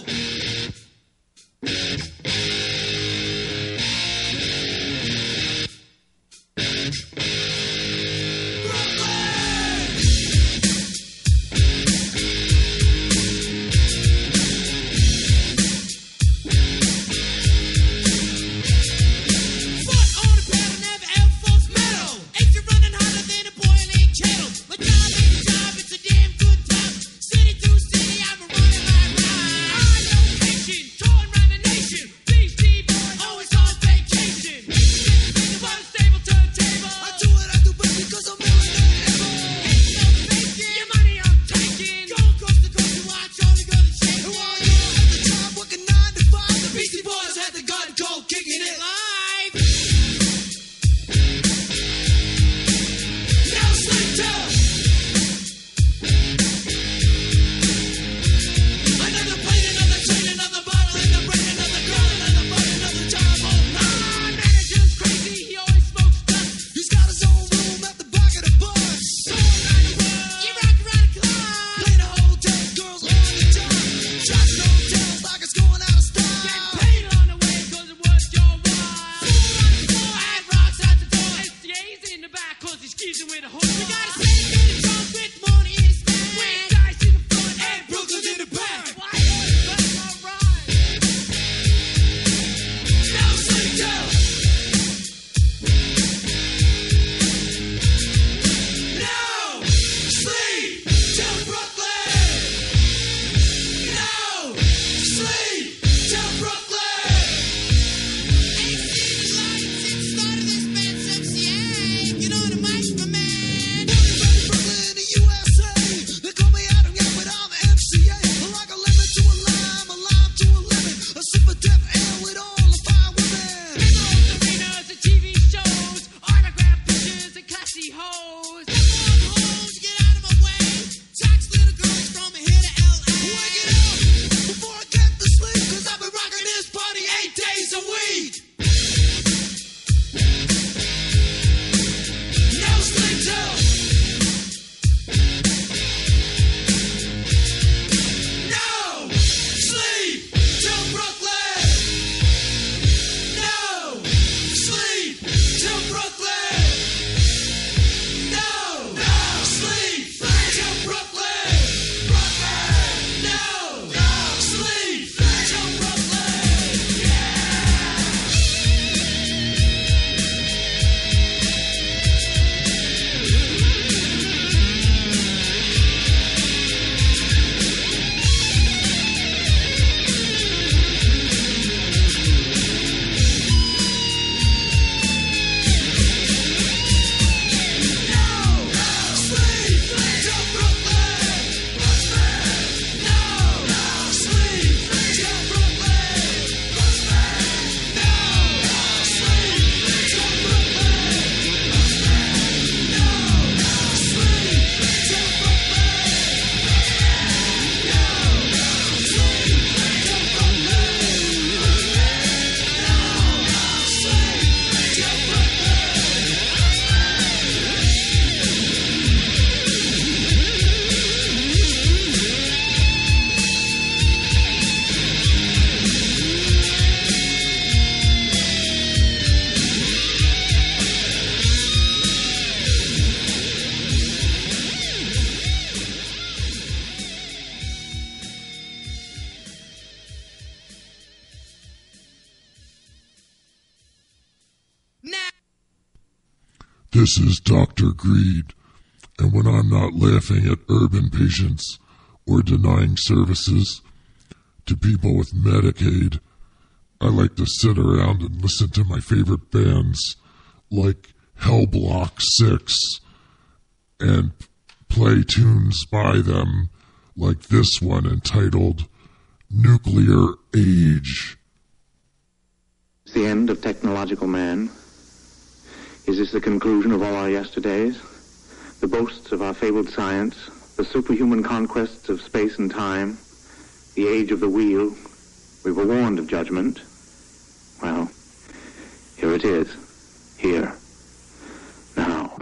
This is Doctor Greed, and when I'm not laughing at urban patients or denying services to people with Medicaid, I like to sit around and listen to my favorite bands like Hellblock six and play tunes by them like this one entitled Nuclear Age. It's the end of technological man. Is this the conclusion of all our yesterdays? The boasts of our fabled science, the superhuman conquests of space and time, the age of the wheel. We were warned of judgment. Well, here it is. Here. Now.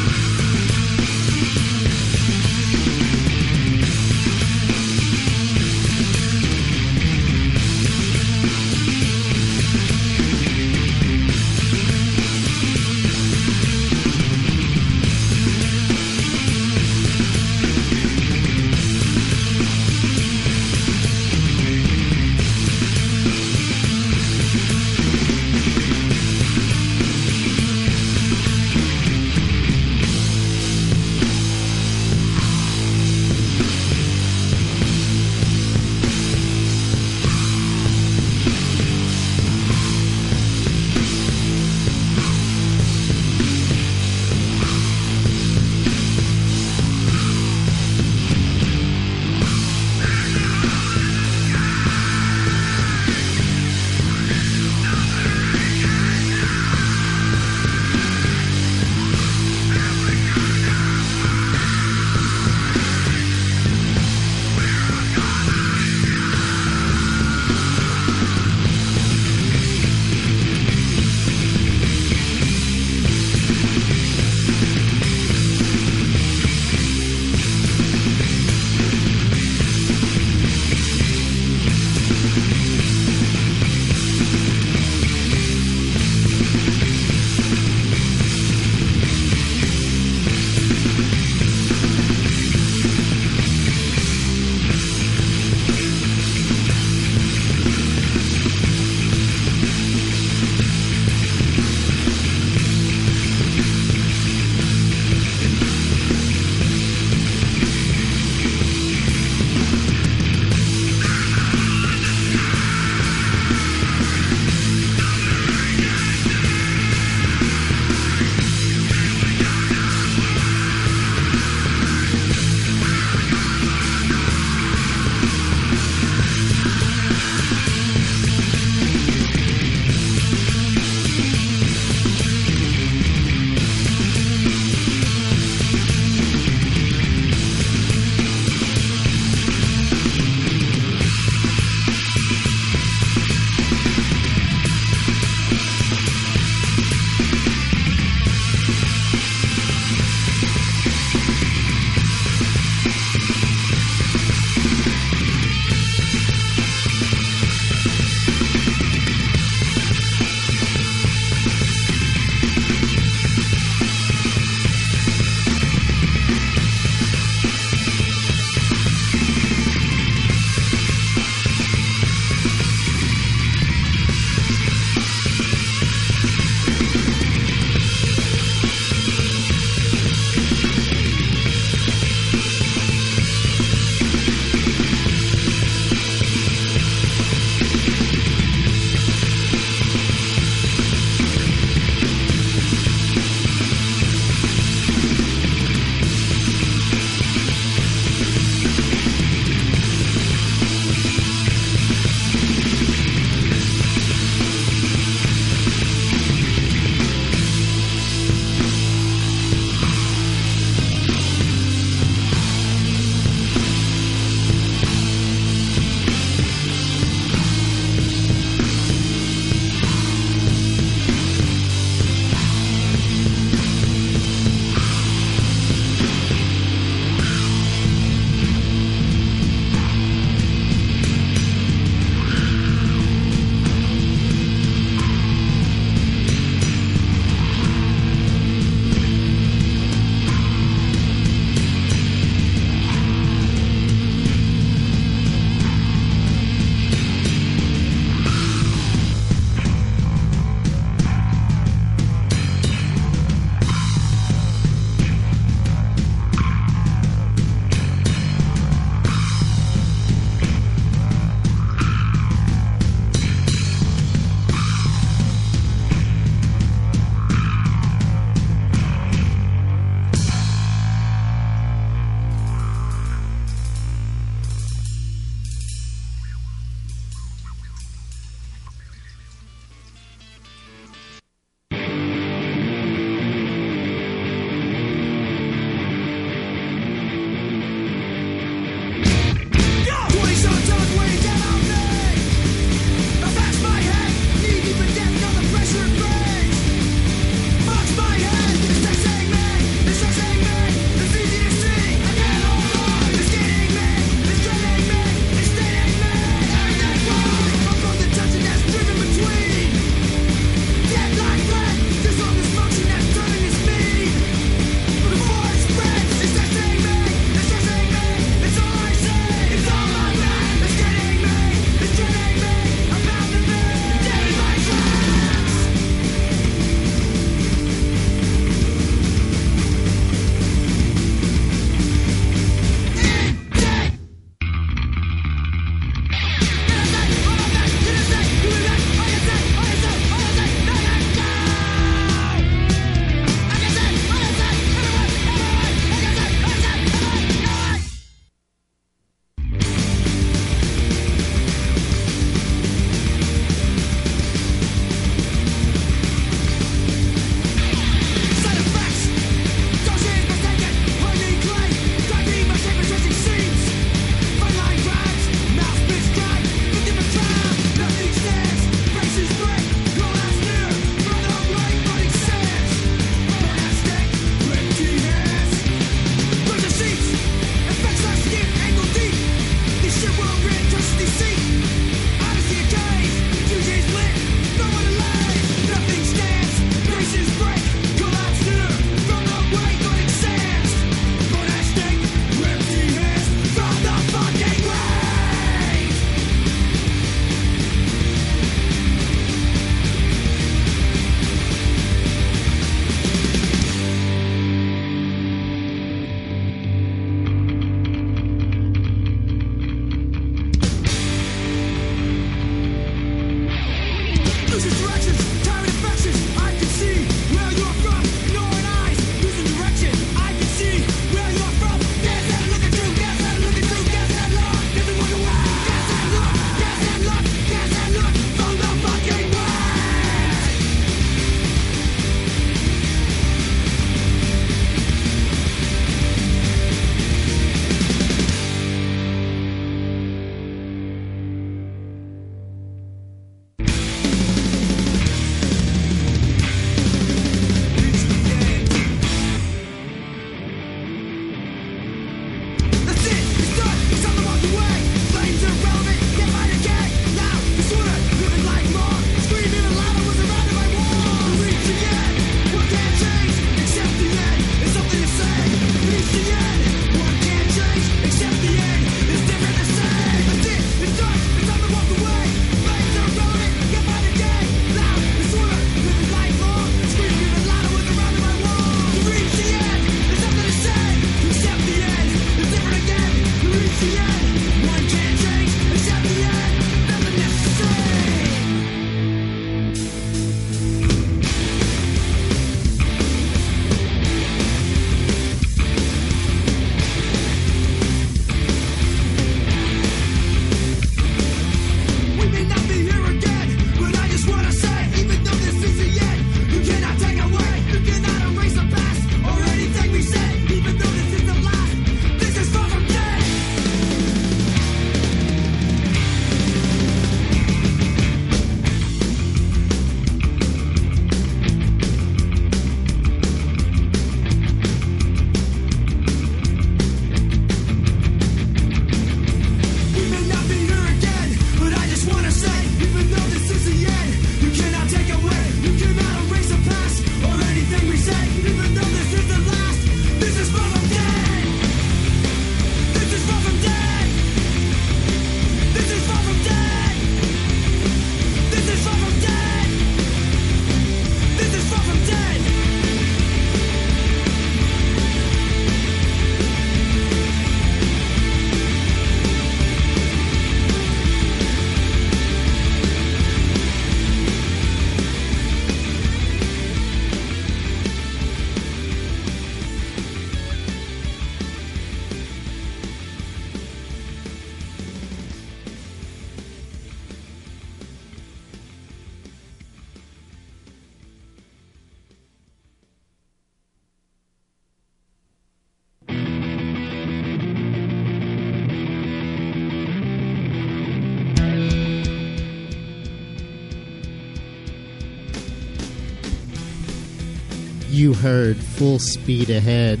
You heard Full Speed Ahead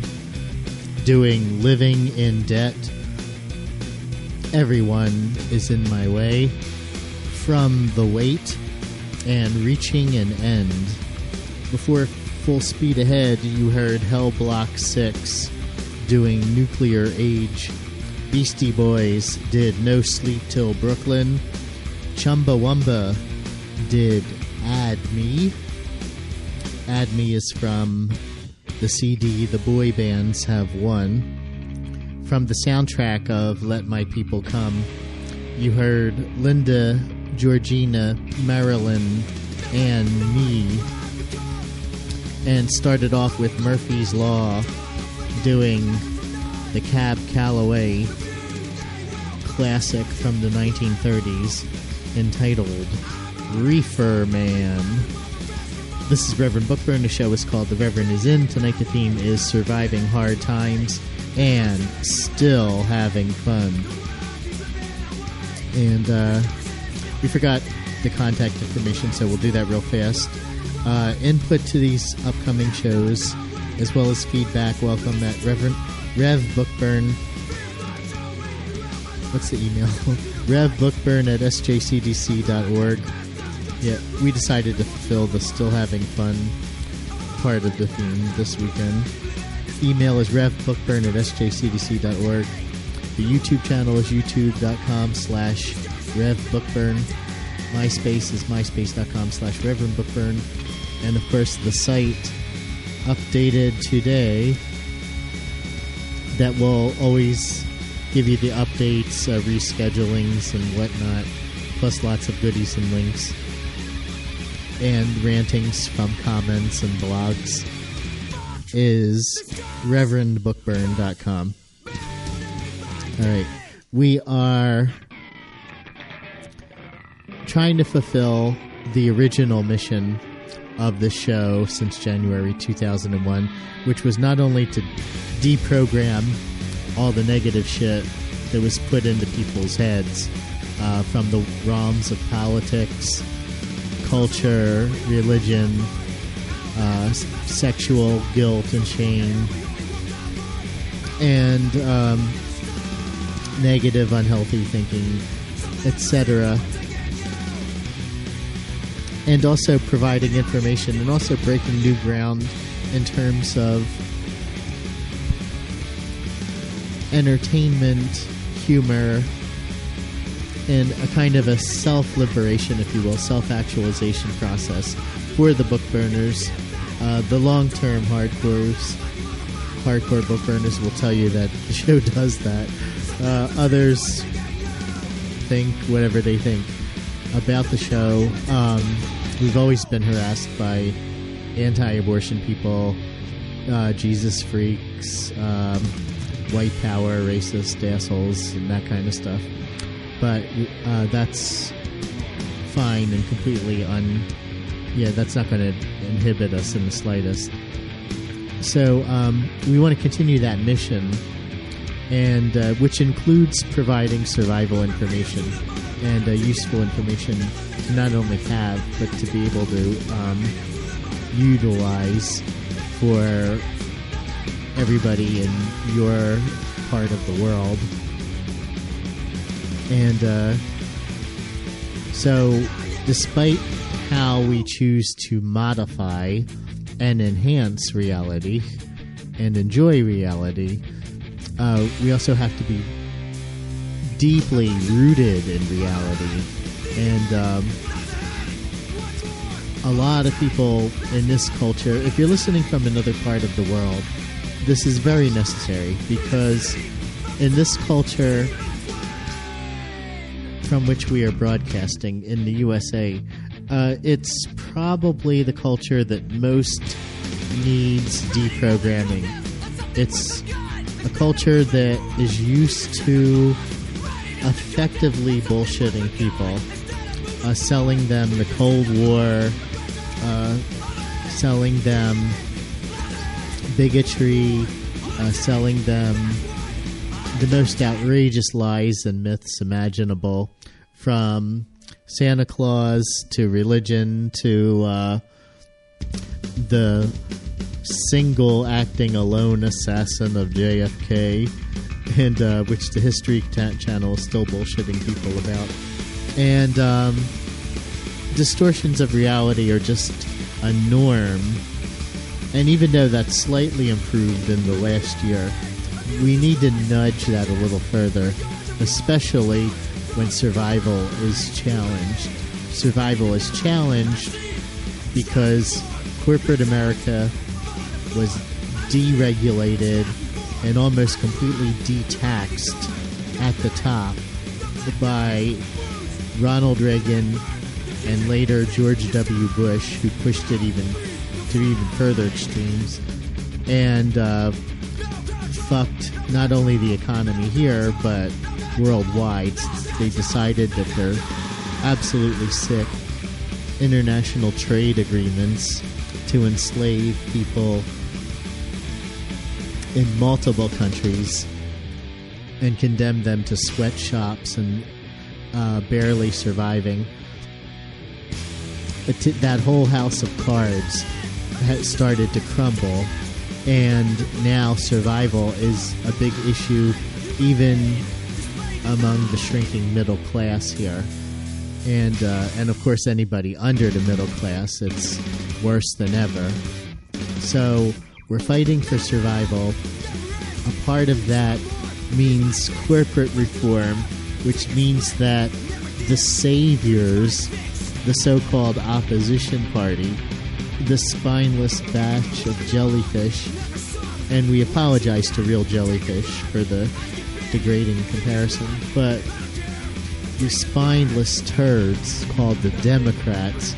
doing Living in Debt. Everyone is in my way. From The Weight and Reaching an End. Before Full Speed Ahead, you heard Hell Block six doing Nuclear Age. Beastie Boys did No Sleep Till Brooklyn. Chumbawamba did Add Me. Add Me is from the C D The Boy Bands Have Won. From the soundtrack of Let My People Come, you heard Linda, Georgina, Marilyn, and Me. And started off with Murphy's Law doing the Cab Calloway classic from the nineteen thirties entitled Reefer Man. This is Reverend Bookburn. The show is called The Reverend Is In. Tonight the theme is Surviving Hard Times and Still Having Fun. And uh, we forgot the contact information, so we'll do that real fast. Uh, input to these upcoming shows, as well as feedback, welcome at Reverend Rev Bookburn. What's the email? revbookburn at s j c d c dot org. Yeah, we decided to fulfill the Still Having Fun part of the theme this weekend. Email is revbookburn at s j c d c dot org. The YouTube channel is youtube.com slash revbookburn. MySpace is myspace.com slash reverendbookburn. And, of course, the site updated today that will always give you the updates, uh, reschedulings, and whatnot, plus lots of goodies and links. and rantings from comments and blogs is reverend bookburn dot com. All right. We are trying to fulfill the original mission of the show since January two thousand one, which was not only to deprogram all the negative shit that was put into people's heads uh, from the realms of politics, culture, religion, uh, sexual guilt and shame, and um, negative, unhealthy thinking, et cetera, and also providing information and also breaking new ground in terms of entertainment, humor, and a kind of a self-liberation, if you will, self-actualization process for the book burners. Uh, the long-term hardcores, hardcore book burners will tell you that the show does that. Uh, others think whatever they think about the show. Um, we've always been harassed by anti-abortion people, uh, Jesus freaks, um, white power, racist assholes, and that kind of stuff. But uh, that's fine and completely un... Yeah, that's not going to inhibit us in the slightest. So um, we want to continue that mission, and uh, which includes providing survival information and uh, useful information to not only have, but to be able to um, utilize for everybody in your part of the world. And uh, so, despite how we choose to modify and enhance reality and enjoy reality, uh, we also have to be deeply rooted in reality. And um, a lot of people in this culture, if you're listening from another part of the world, this is very necessary, because in this culture from which we are broadcasting in the U S A, uh, it's probably the culture that most needs deprogramming. It's a culture that is used to effectively bullshitting people, uh, selling them the Cold War, uh, selling them bigotry, uh, selling them the most outrageous lies and myths imaginable, from Santa Claus to religion to uh, the single acting alone assassin of J F K, and uh, which the History Channel is still bullshitting people about. And um, distortions of reality are just a norm. And even though that's slightly improved in the last year, we need to nudge that a little further, especially when survival is challenged. Survival is challenged because corporate America was deregulated and almost completely detaxed at the top by Ronald Reagan and later George W. Bush, who pushed it even to even further extremes, and uh, fucked not only the economy here, but worldwide. They decided that they're absolutely sick international trade agreements to enslave people in multiple countries and condemn them to sweatshops and uh, barely surviving. But t- that whole house of cards has started to crumble, and now survival is a big issue even among the shrinking middle class here. And, uh, and of course, anybody under the middle class, it's worse than ever. So we're fighting for survival. A part of that means corporate reform, which means that the saviors, the so-called opposition party, the spineless batch of jellyfish, and we apologize to real jellyfish for the degrading comparison, but the spineless turds called the Democrats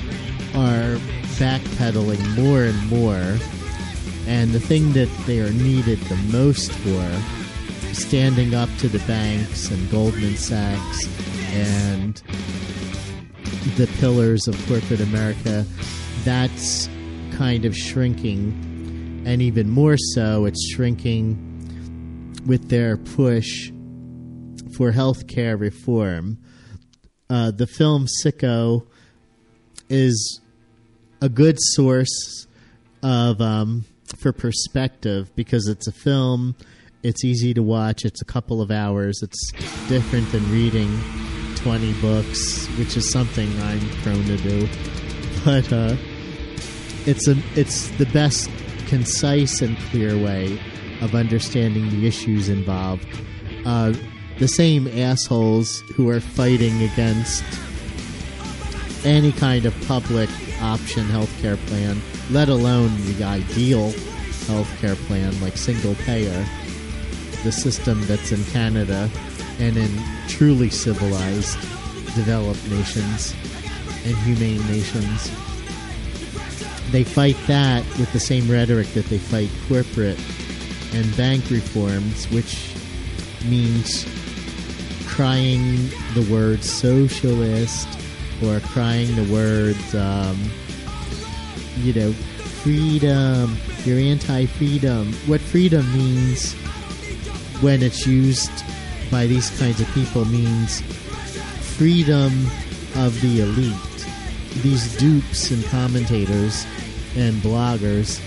are backpedaling more and more, and the thing that they are needed the most for, standing up to the banks and Goldman Sachs and the pillars of corporate America, that's kind of shrinking, and even more so, it's shrinking with their push for healthcare reform. Uh, the film Sicko is a good source of um, for perspective because it's a film. It's easy to watch. It's a couple of hours. It's different than reading twenty books, which is something I'm prone to do. But uh, it's a it's the best concise and clear way of understanding the issues involved. Uh, the same assholes who are fighting against any kind of public option healthcare plan, let alone the ideal healthcare plan like single payer, the system that's in Canada and in truly civilized, developed nations and humane nations. They fight that with the same rhetoric that they fight corporate and bank reforms, which means crying the word socialist or crying the words, um, you know, freedom, you're anti-freedom. What freedom means when it's used by these kinds of people means freedom of the elite. These dupes and commentators and bloggers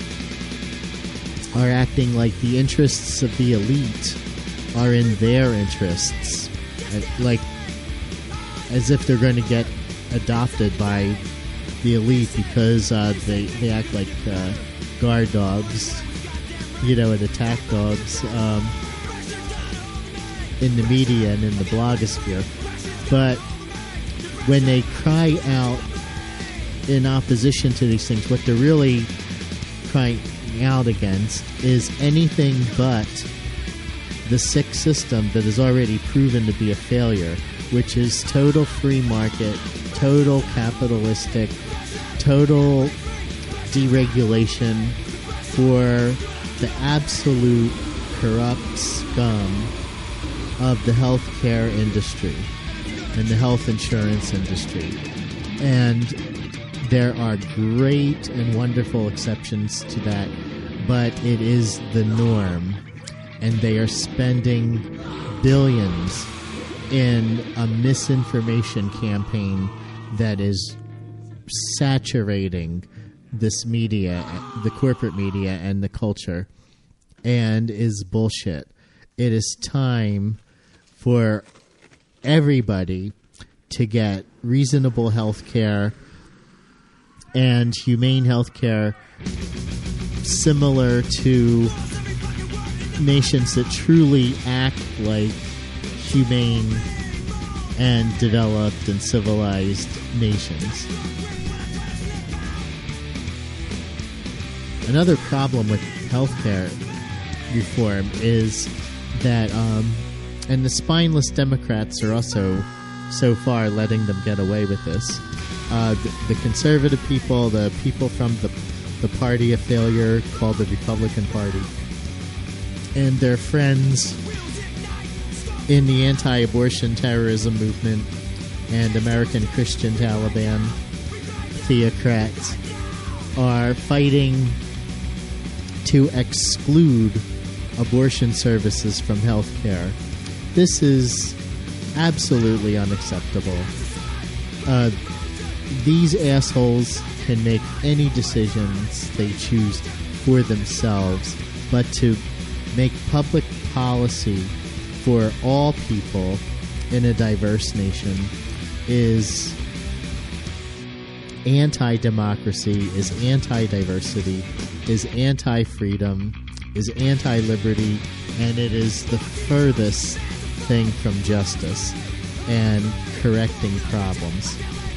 are acting like the interests of the elite are in their interests, like as if they're going to get adopted by the elite because uh, they, they act like uh, guard dogs, you know, and attack dogs um, in the media and in the blogosphere. But when they cry out in opposition to these things, what they're really crying out against is anything but the sick system that is already proven to be a failure, which is total free market, total capitalistic, total deregulation for the absolute corrupt scum of the healthcare industry and the health insurance industry. And there are great and wonderful exceptions to that, but it is the norm. And they are spending billions in a misinformation campaign that is saturating this media, the corporate media and the culture, and is bullshit. It is time for everybody to get reasonable health care and humane health care similar to nations that truly act like humane and developed and civilized nations. Another problem with healthcare reform is that, um, and the spineless Democrats are also so far letting them get away with this. Uh, the, the conservative people, the people from the, the party of failure called the Republican Party, and their friends in the anti-abortion terrorism movement and American Christian Taliban theocrats are fighting to exclude abortion services from health care. This is absolutely unacceptable. Uh, these assholes can make any decisions they choose for themselves, but to make public policy for all people in a diverse nation is anti-democracy, is anti-diversity, is anti-freedom, is anti-liberty, and it is the furthest thing from justice and correcting problems.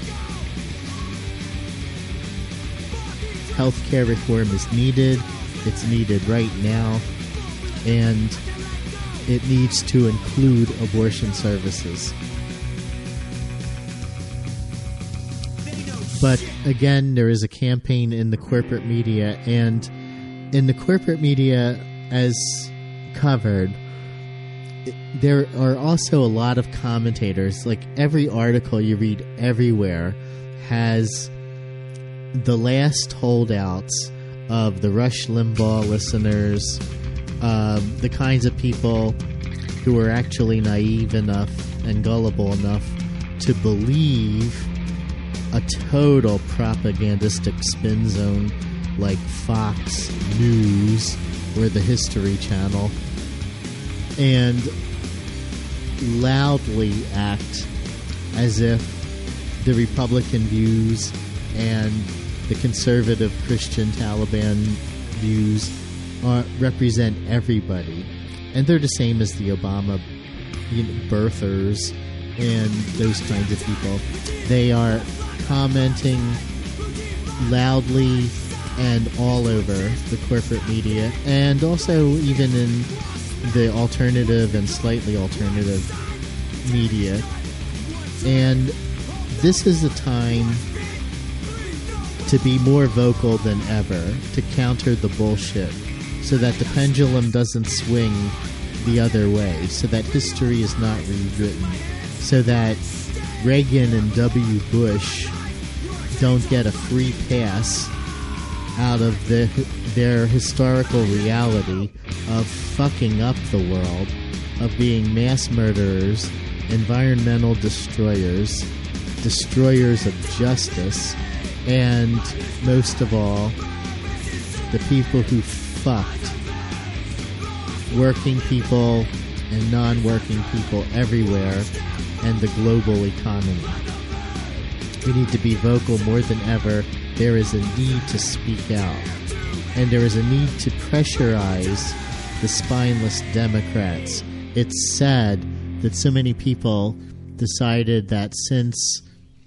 Healthcare reform is needed. It's needed right now. And it needs to include abortion services. But again, there is a campaign in the corporate media, and in the corporate media, as covered, there are also a lot of commentators. Like every article you read everywhere has the last holdouts of the Rush Limbaugh listeners, um, the kinds of people who are actually naive enough and gullible enough to believe a total propagandistic spin zone like Fox News or the History Channel, and loudly act as if the Republican views and the conservative Christian Taliban views are, represent everybody. And they're the same as the Obama you know, birthers and those kinds of people. They are commenting loudly and all over the corporate media, and also even in the alternative and slightly alternative media. And this is a time to be more vocal than ever, to counter the bullshit, so that the pendulum doesn't swing the other way, so that history is not rewritten, so that Reagan and W. Bush don't get a free pass out of the, their historical reality of fucking up the world, of being mass murderers, environmental destroyers, destroyers of justice, and most of all, the people who fucked working people and non-working people everywhere and the global economy. We need to be vocal more than ever. There is a need to speak out. And there is a need to pressurize the spineless Democrats. It's sad that so many people decided that since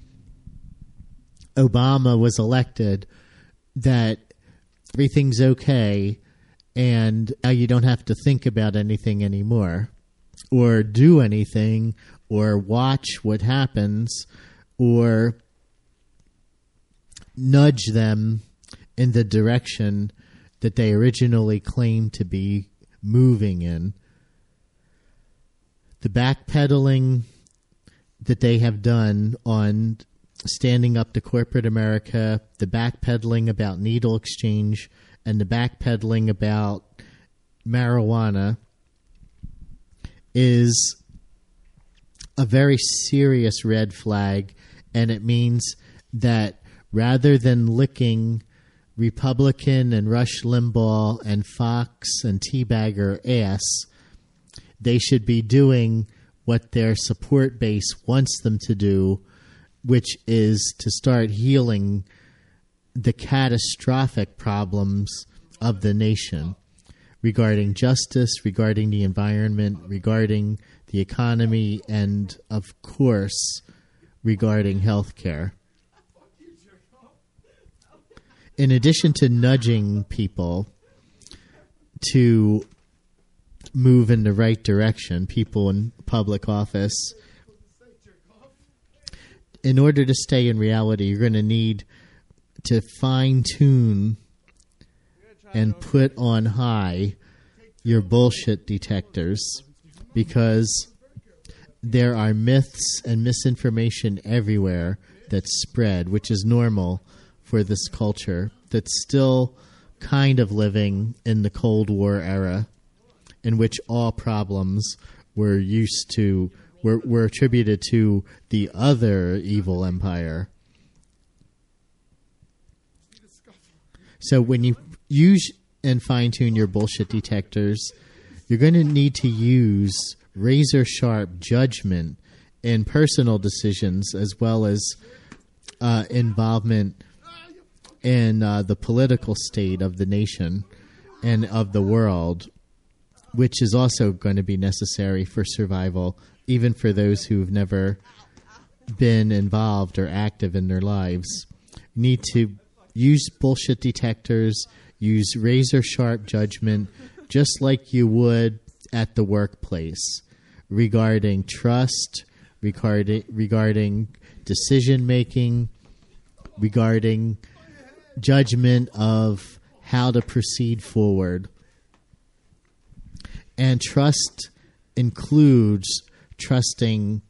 Obama was elected, that everything's okay and now you don't have to think about anything anymore or do anything or watch what happens or nudge them in the direction that they originally claimed to be moving in. The backpedaling that they have done on standing up to corporate America, the backpedaling about needle exchange, and the backpedaling about marijuana is a very serious red flag, and it means that rather than licking Republican and Rush Limbaugh and Fox and Teabagger ass, they should be doing what their support base wants them to do, which is to start healing the catastrophic problems of the nation regarding justice, regarding the environment, regarding the economy, and, of course, regarding health care. In addition to nudging people to move in the right direction, people in public office, in order to stay in reality, you're going to need to fine-tune and put on high your bullshit detectors, because there are myths and misinformation everywhere that's spread, which is normal for this culture that's still kind of living in the Cold War era, in which all problems were used to were, were attributed to the other evil empire. So when you use and fine-tune your bullshit detectors, you're going to need to use razor-sharp judgment in personal decisions as well as uh, involvement in uh, the political state of the nation and of the world, which is also going to be necessary for survival, even for those who've never been involved or active in their lives. You need to use bullshit detectors, use razor-sharp judgment, just like you would at the workplace, regarding trust, regarding, regarding decision-making, regarding judgment of how to proceed forward. And trust includes trusting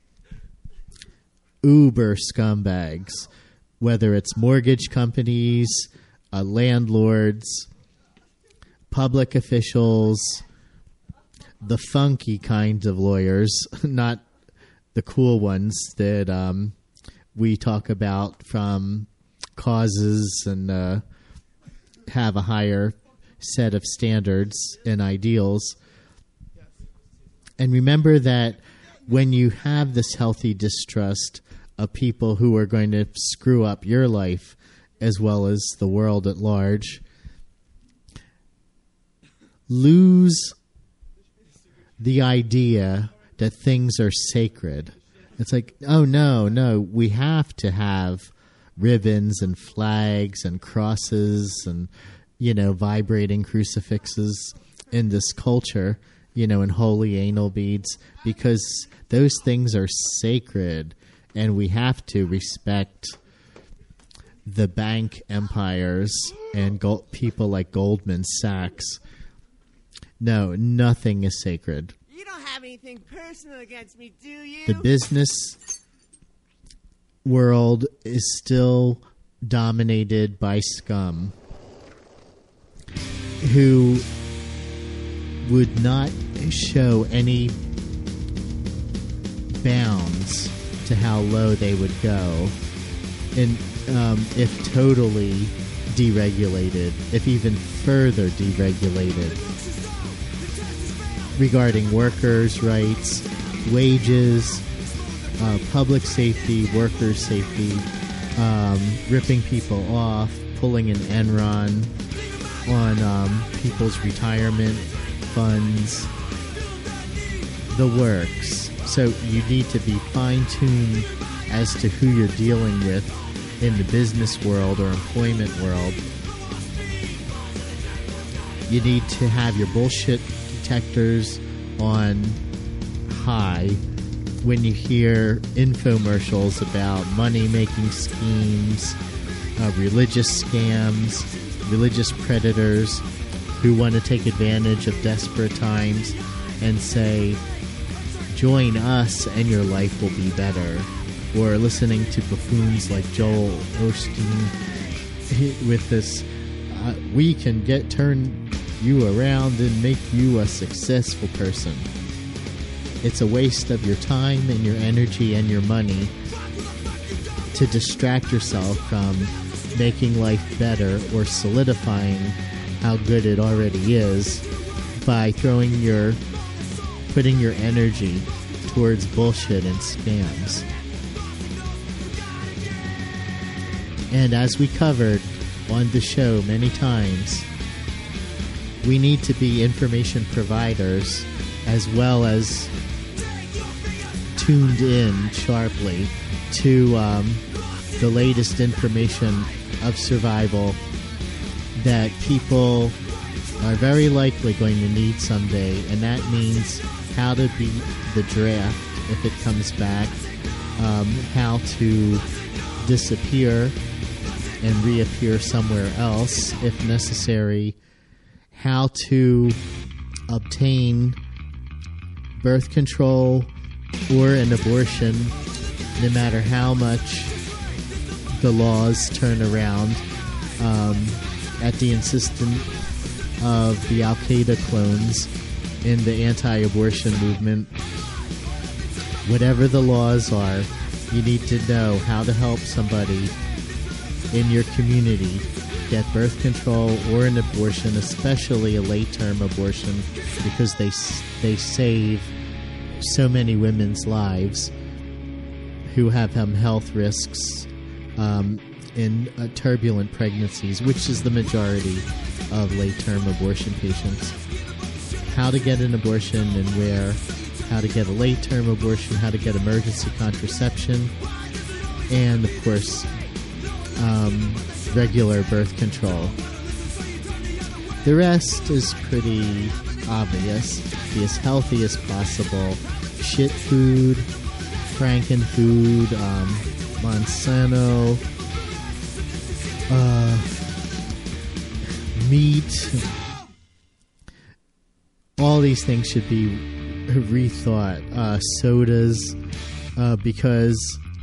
uber scumbags, whether it's mortgage companies, uh, landlords, public officials, the funky kinds of lawyers, not the cool ones that um, we talk about from causes and uh, have a higher set of standards and ideals. And remember that when you have this healthy distrust of people who are going to screw up your life as well as the world at large, lose the idea that things are sacred. It's like, oh, no, no, we have to have ribbons and flags and crosses and, you know, vibrating crucifixes in this culture, you know, and holy anal beads, because those things are sacred, and we have to respect the bank empires and gold, people like Goldman Sachs. No, nothing is sacred. You don't have anything personal against me, do you? The business world is still dominated by scum who would not show any bounds to how low they would go, and um, if totally deregulated, if even further deregulated, regarding workers' rights, wages, uh, public safety, workers' safety, um, ripping people off, pulling an Enron on um, people's retirement funds, the works. So you need to be fine-tuned as to who you're dealing with in the business world or employment world. You need to have your bullshit detectors on high when you hear infomercials about money-making schemes, uh, religious scams, religious predators who want to take advantage of desperate times and say, join us and your life will be better. Or listening to buffoons like Joel Osteen with this, uh, we can get turn you around and make you a successful person. It's a waste of your time and your energy and your money to distract yourself from making life better or solidifying how good it already is by throwing your, putting your energy towards bullshit and scams. And as we covered on the show many times, we need to be information providers as well as tuned in sharply to um, the latest information of survival that people are very likely going to need someday, and that means how to beat the draft if it comes back, um, how to disappear and reappear somewhere else if necessary, how to obtain birth control or an abortion no matter how much the laws turn around um, at the insistence of the Al-Qaeda clones in the anti-abortion movement. Whatever the laws are, you need to know how to help somebody in your community get birth control or an abortion, especially a late-term abortion, because they they save so many women's lives who have um, health risks um, in uh, turbulent pregnancies, which is the majority of late-term abortion patients. How to get an abortion and where, how to get a late-term abortion, how to get emergency contraception, and, of course, um, regular birth control. The rest is pretty obvious. Be as healthy as possible. Shit food, Franken food, um, Monsanto, uh, meat. All these things should be rethought. Uh, sodas, uh, because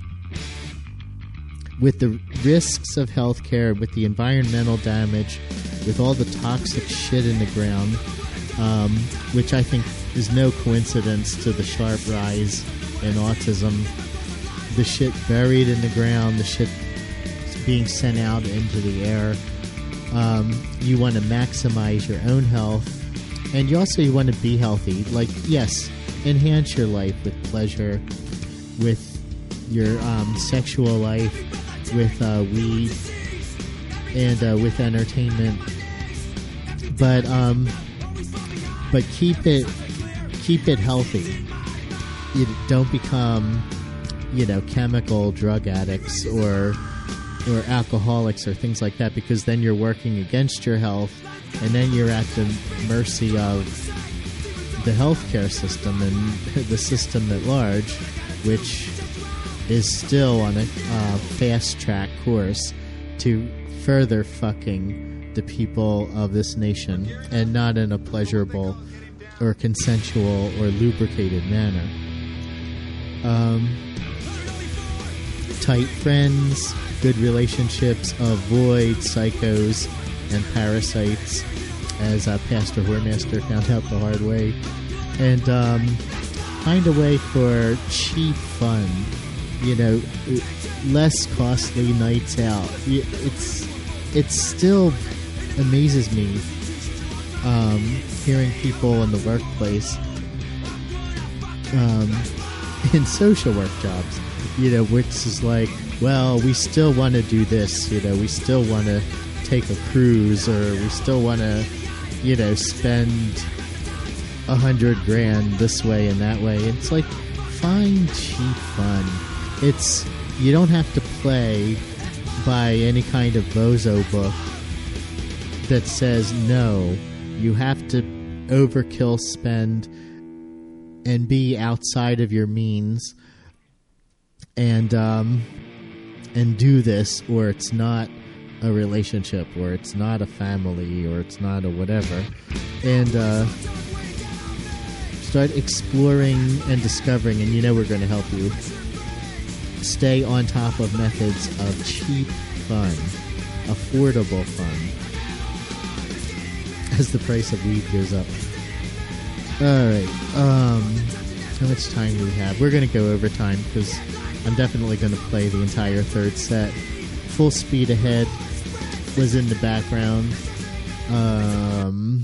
with the risks of healthcare, with the environmental damage, with all the toxic shit in the ground, um, which I think is no coincidence to the sharp rise in autism, the shit buried in the ground, the shit being sent out into the air. Um, you want to maximize your own health, and you also you want to be healthy. Like, yes, enhance your life with pleasure, with your um, sexual life, with uh, weed, and uh, with entertainment. But um, but keep it keep it healthy. You don't become, you know, chemical drug addicts or or alcoholics or things like that, because then you're working against your health, and then you're at the mercy of the healthcare system and the system at large, which is still on a uh, fast track course to further fucking the people of this nation, and not in a pleasurable or consensual or lubricated manner. Um, tight friends, good relationships, avoid psychos and parasites, as uh, Pastor Whoremaster found out the hard way, and um, find a way for cheap fun, you know, less costly nights out. It's it still amazes me um, hearing people in the workplace, um, in social work jobs, you know, which is like, well, we still want to do this, you know, we still want to take a cruise, or we still want to, you know, spend a hundred grand this way and that way. It's like, find cheap fun. It's, you don't have to play by any kind of bozo book that says no. You have to overkill spend and be outside of your means, and um, and do this, or it's not a relationship, or it's not a family, or it's not a whatever. And uh, start exploring and discovering, and you know we're going to help you stay on top of methods of cheap fun, affordable fun, as the price of weed goes up. Alright, um, how much time do we have? We're going to go over time, because I'm definitely going to play the entire third set. Full Speed Ahead was in the background. Um,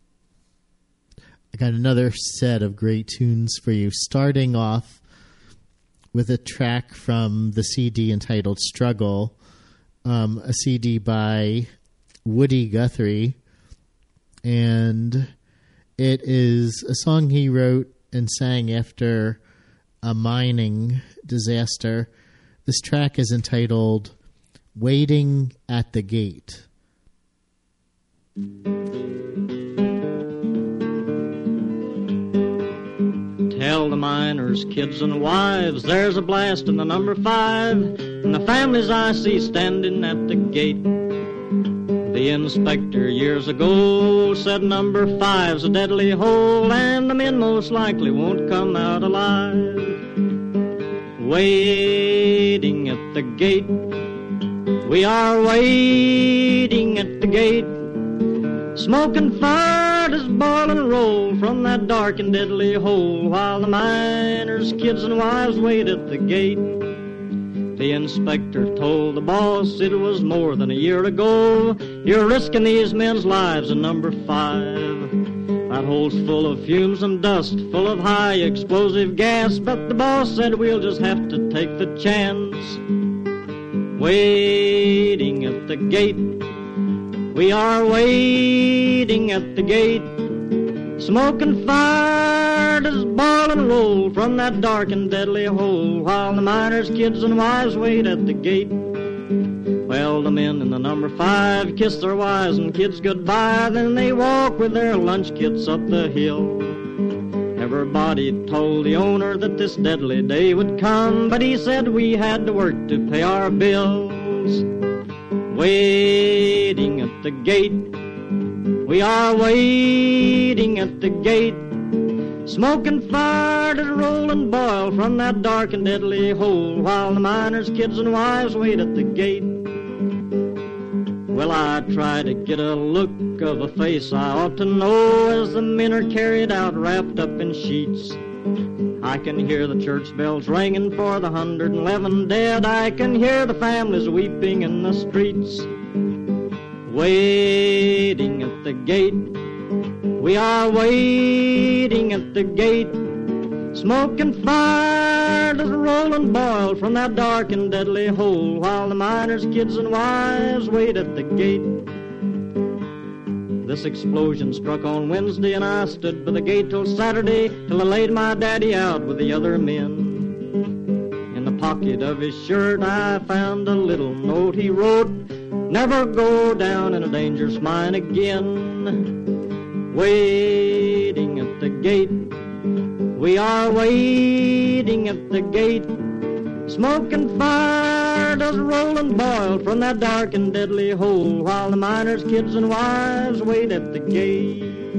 I got another set of great tunes for you, starting off with a track from the C D entitled Struggle, um, a C D by Woody Guthrie, and it is a song he wrote and sang after a mining disaster. This track is entitled Waiting at the Gate. Tell the miners, kids and wives, there's a blast in the number five, and the families I see standing at the gate. The inspector years ago said number five's a deadly hole, and the men most likely won't come out alive. Waiting at the gate, we are waiting at the gate. Smoke and fire does boil and roll from that dark and deadly hole, while the miners, kids and wives wait at the gate. The inspector told the boss it was more than a year ago. You're risking these men's lives in number five. That hole's full of fumes and dust, full of high explosive gas, but the boss said we'll just have to take the chance. Waiting at the gate, we are waiting at the gate. Smoke and fire does boil and roll from that dark and deadly hole, while the miners, kids and wives wait at the gate. Well, the men in the number five kiss their wives and kids goodbye, then they walk with their lunch kits up the hill. Everybody told the owner that this deadly day would come, but he said we had to work to pay our bills. waiting at the gate. We are waiting at the gate. Smoke and fire to roll and boil from that dark and deadly hole, while the miners, kids, and wives wait at the gate. Well, I try to get a look of a face I ought to know as the men are carried out wrapped up in sheets. I can hear the church bells ringing for the hundred and eleven dead. I can hear the families weeping in the streets. Waiting at the gate, we are waiting at the gate. Smoke and fire does roll and boil from that dark and deadly hole, while the miners, kids, and wives wait at the gate. This explosion struck on Wednesday, and I stood by the gate till Saturday, till I laid my daddy out with the other men. In the pocket of his shirt I found a little note he wrote, never go down in a dangerous mine again. Waiting at the gate, we are waiting at the gate. Smoke and fire does roll and boil from that dark and deadly hole, while the miners, kids, and wives wait at the gate.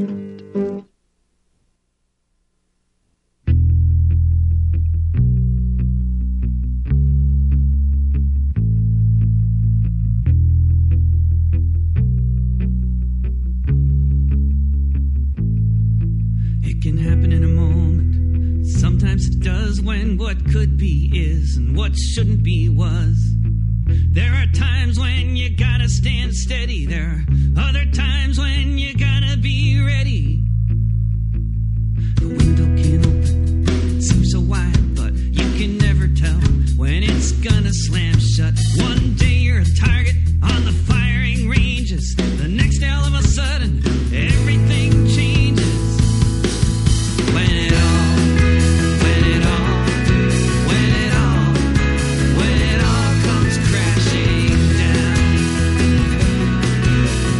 It can happen in a moment. Sometimes it does, when what could be is and what shouldn't be was. There are times when you gotta stand steady. There are other times when you gotta be ready. The window can open, seems so wide, but you can never tell when it's gonna slam shut. One day you're a target on the firing ranges. The next, all of a sudden, everything changes. When it all, when it all, when it all, when it all comes crashing down.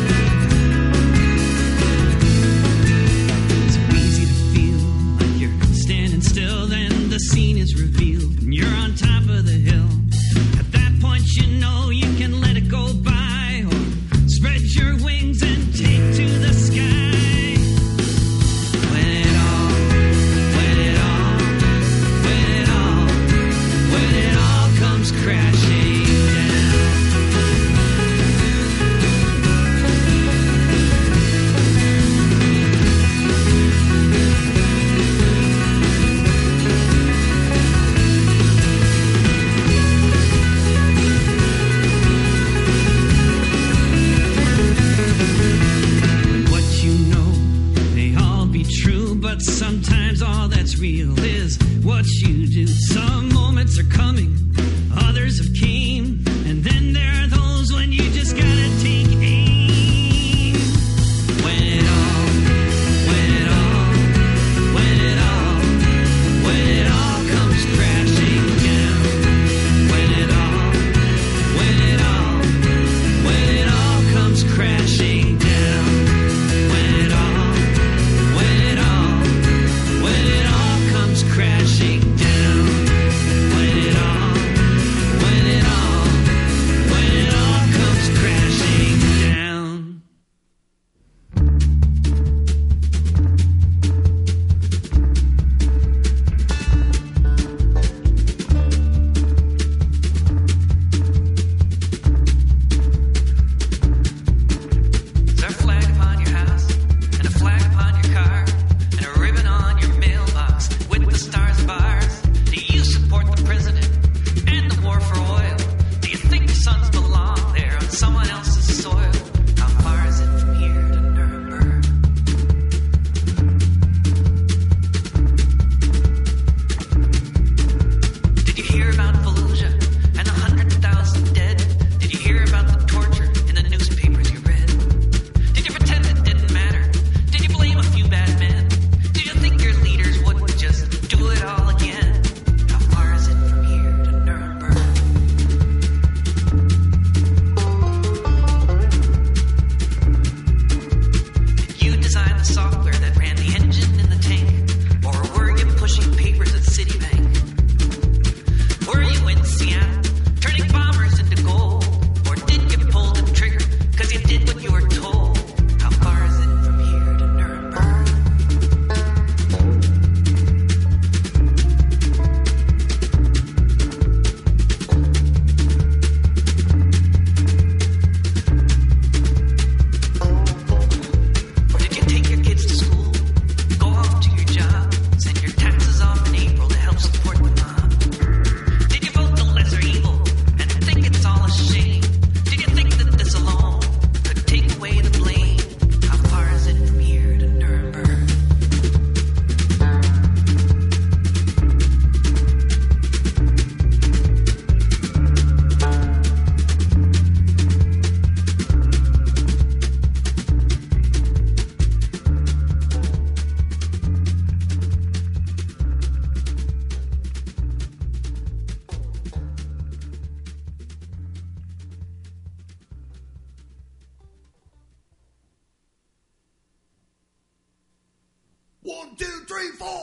One, two, three, four.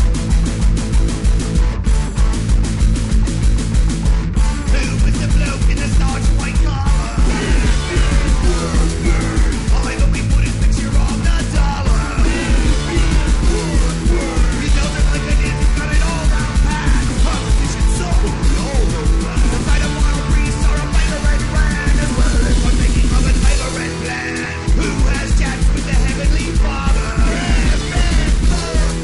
Who was the bloke in the starch white collar? I thought we put his picture on the dollar. He tells it like it is, he's got it all down pat. Politician soul, we all know that. The fight of wild beasts are a favorite brand, as well as one making of a favorite plan. Who has chats with the heavenly father?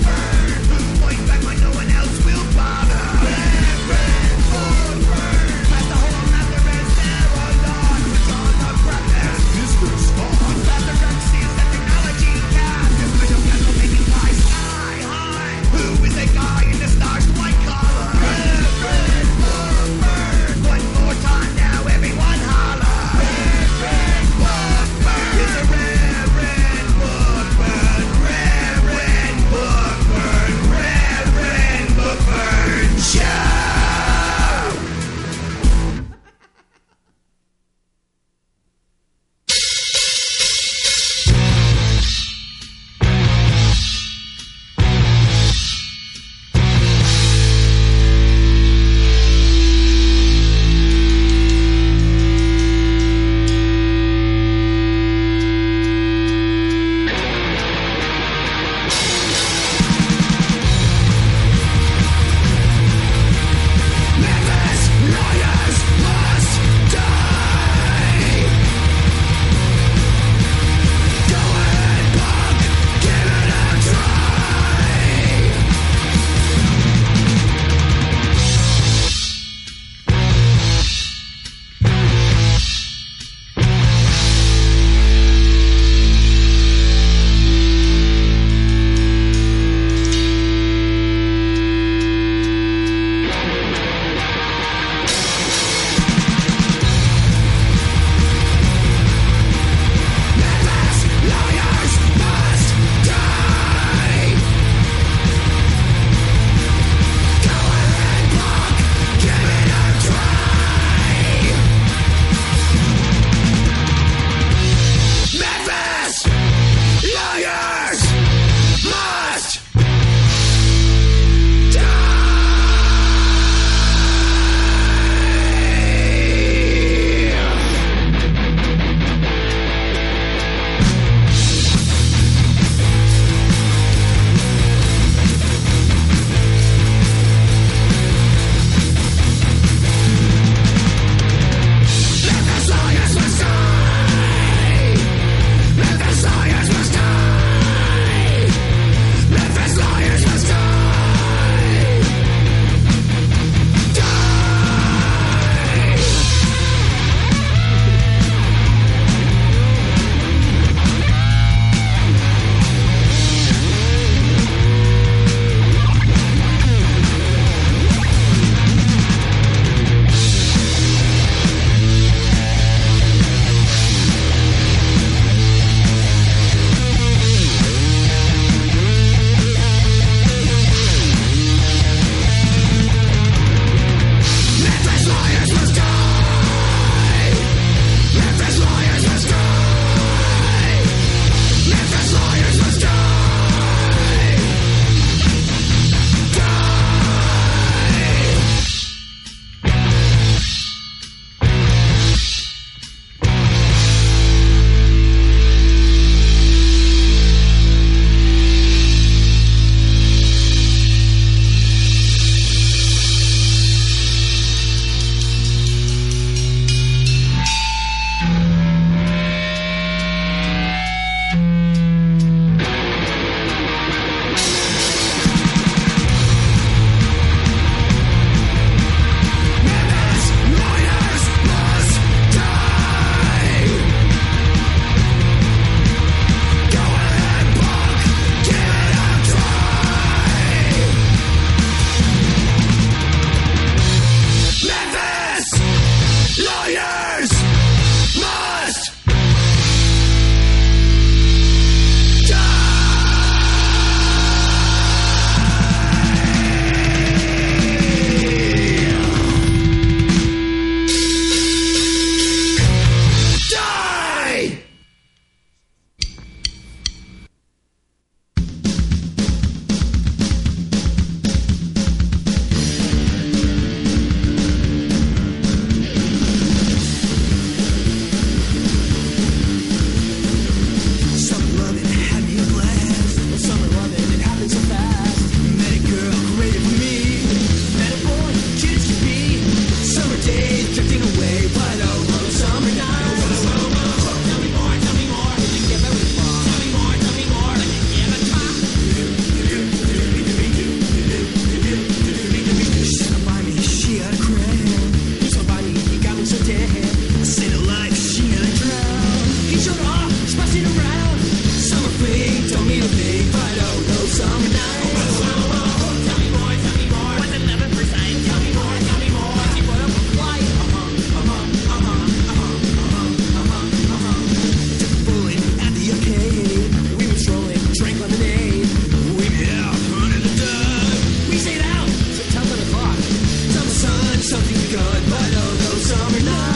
showed off, splashing around. Summer fling, don't mean a thing, but oh no, summer night. Tell me more, tell me more. What's eleven percent? Tell me more, tell me more. She put up a flight. Uh-huh, uh-huh, uh-huh, uh-huh, uh-huh, uh-huh, uh-huh. Took a bullet at the arcade. We were strolling, drank lemonade. We made out, hunted the dug. We stayed out till ten o'clock. Summer sun, something good, but oh no, summer night.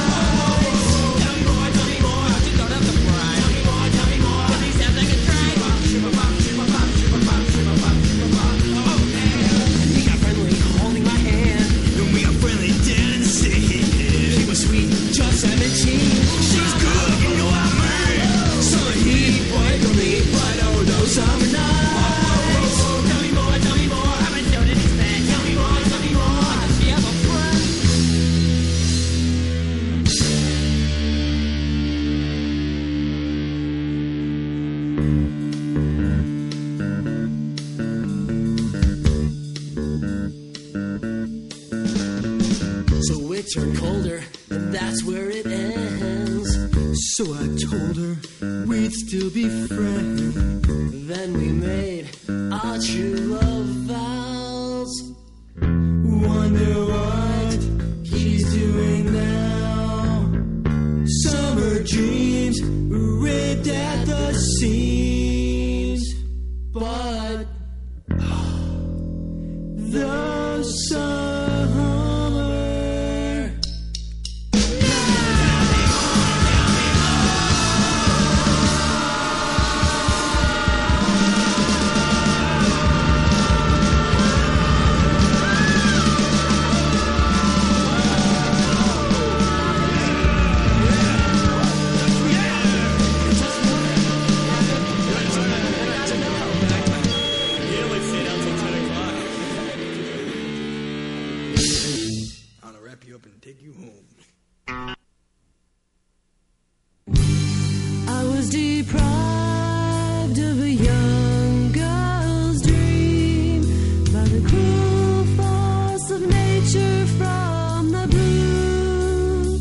Just seventeen, she's good, you know what I mean. Summer heat, boy, for me, but oh no, summer nights. Tell me more, tell me more. I've been doing it bad. Tell me more, tell me more. Does she have a friend? So it turned colder, and that's where it ends. So I told her we'd still be friends. Then we made our true love vows. Wonder what he's doing now. Summer dreams ripped at the seams, but the summer. I was deprived of a young girl's dream by the cruel force of nature from the blue.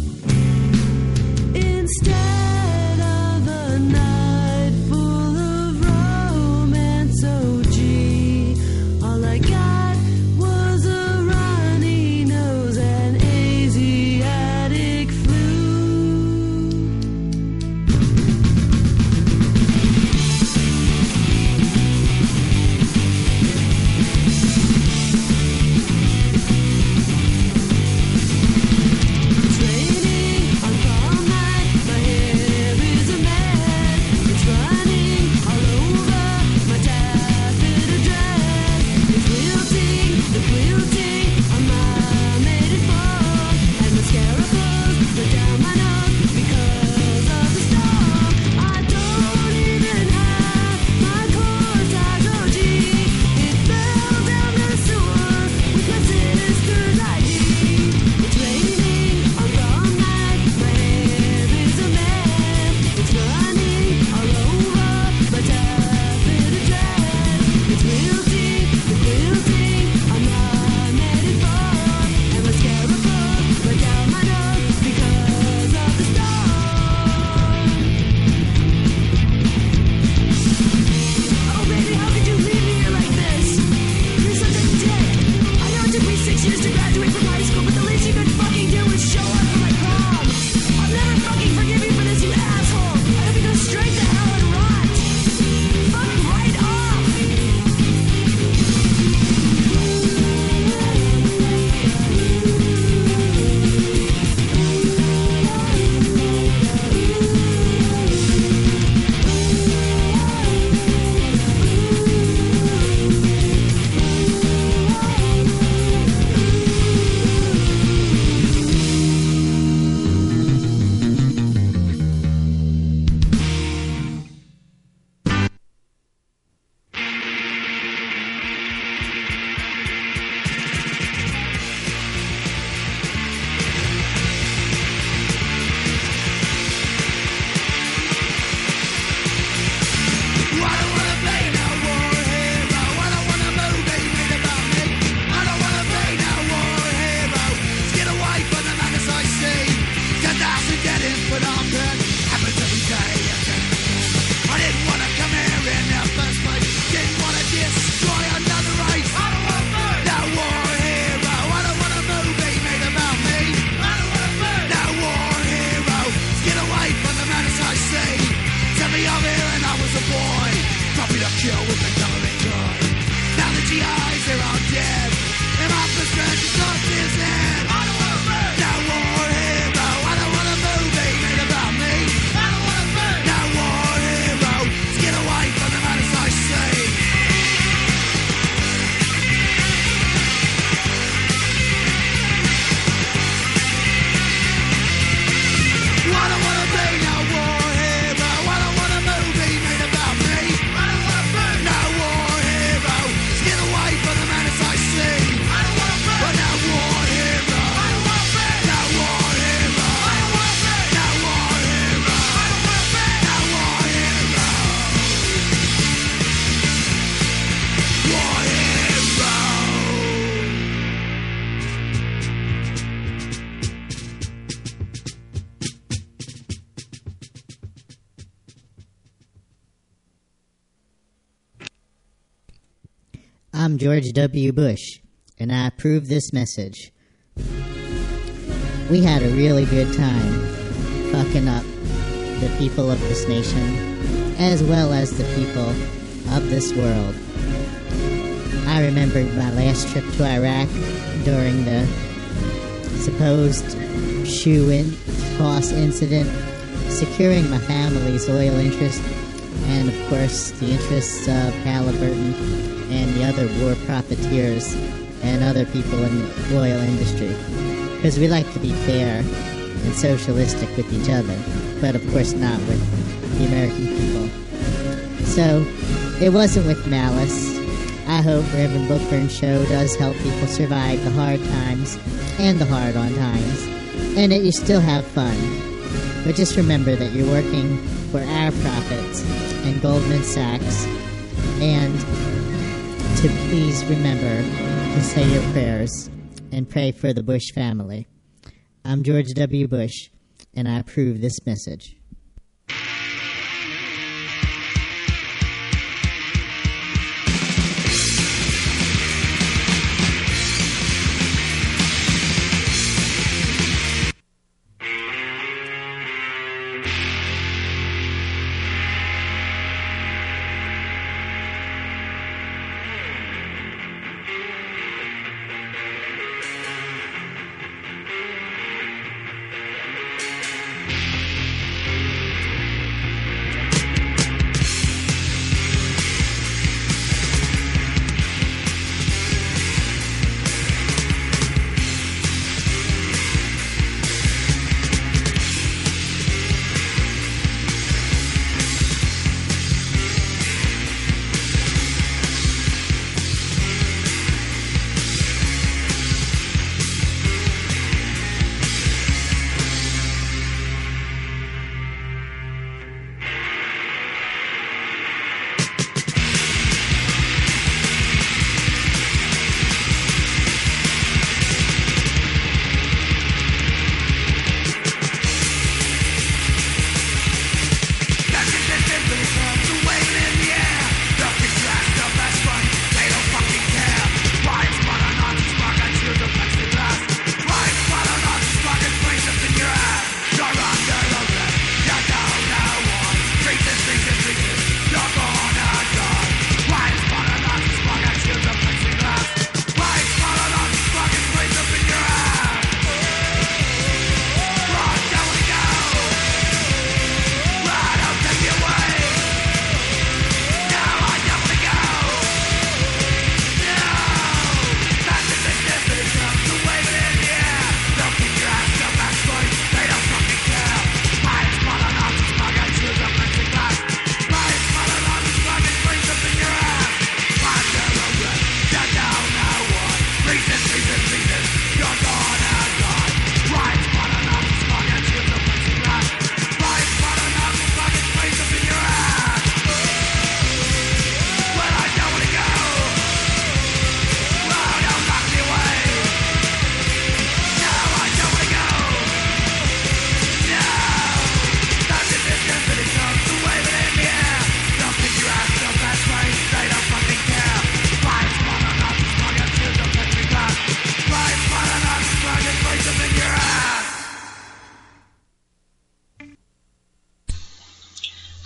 Instead of a night full of romance, oh gee, all I got was a runny nose and Asiatic flu. me over here and I was a boy, popular kill with the government gun. Now the G Is, they're all dead, and my first friend is not his head. I don't wanna burn. No war hero, I don't want a movie made about me. I don't wanna burn. No war hero, let's get away from the matters I see. I don't wanna be no war hero. I don't want a movie made about me. I don't wanna burn. No war hero. Let's get away from the madness I see. I don't wanna burn. But no war hero. I don't wanna burn. No war hero. I don't wanna burn. No war hero. I don't wanna burn. No war hero. War hero. I'm George W. Bush, and I approve this message. We had a really good time fucking up the people of this nation, as well as the people of this world. I remembered my last trip to Iraq during the supposed shoe-in toss incident, securing my family's oil interest, and of course the interests of Halliburton and the other war profiteers and other people in the oil industry. Because we like to be fair and socialistic with each other, but of course not with the American people. So, it wasn't with malice. I hope Reverend Bookburn's show does help people survive the hard times and the hard-on times, and that you still have fun. But just remember that you're working for our profits and Goldman Sachs, and to please remember to say your prayers and pray for the Bush family. I'm George W. Bush, and I approve this message.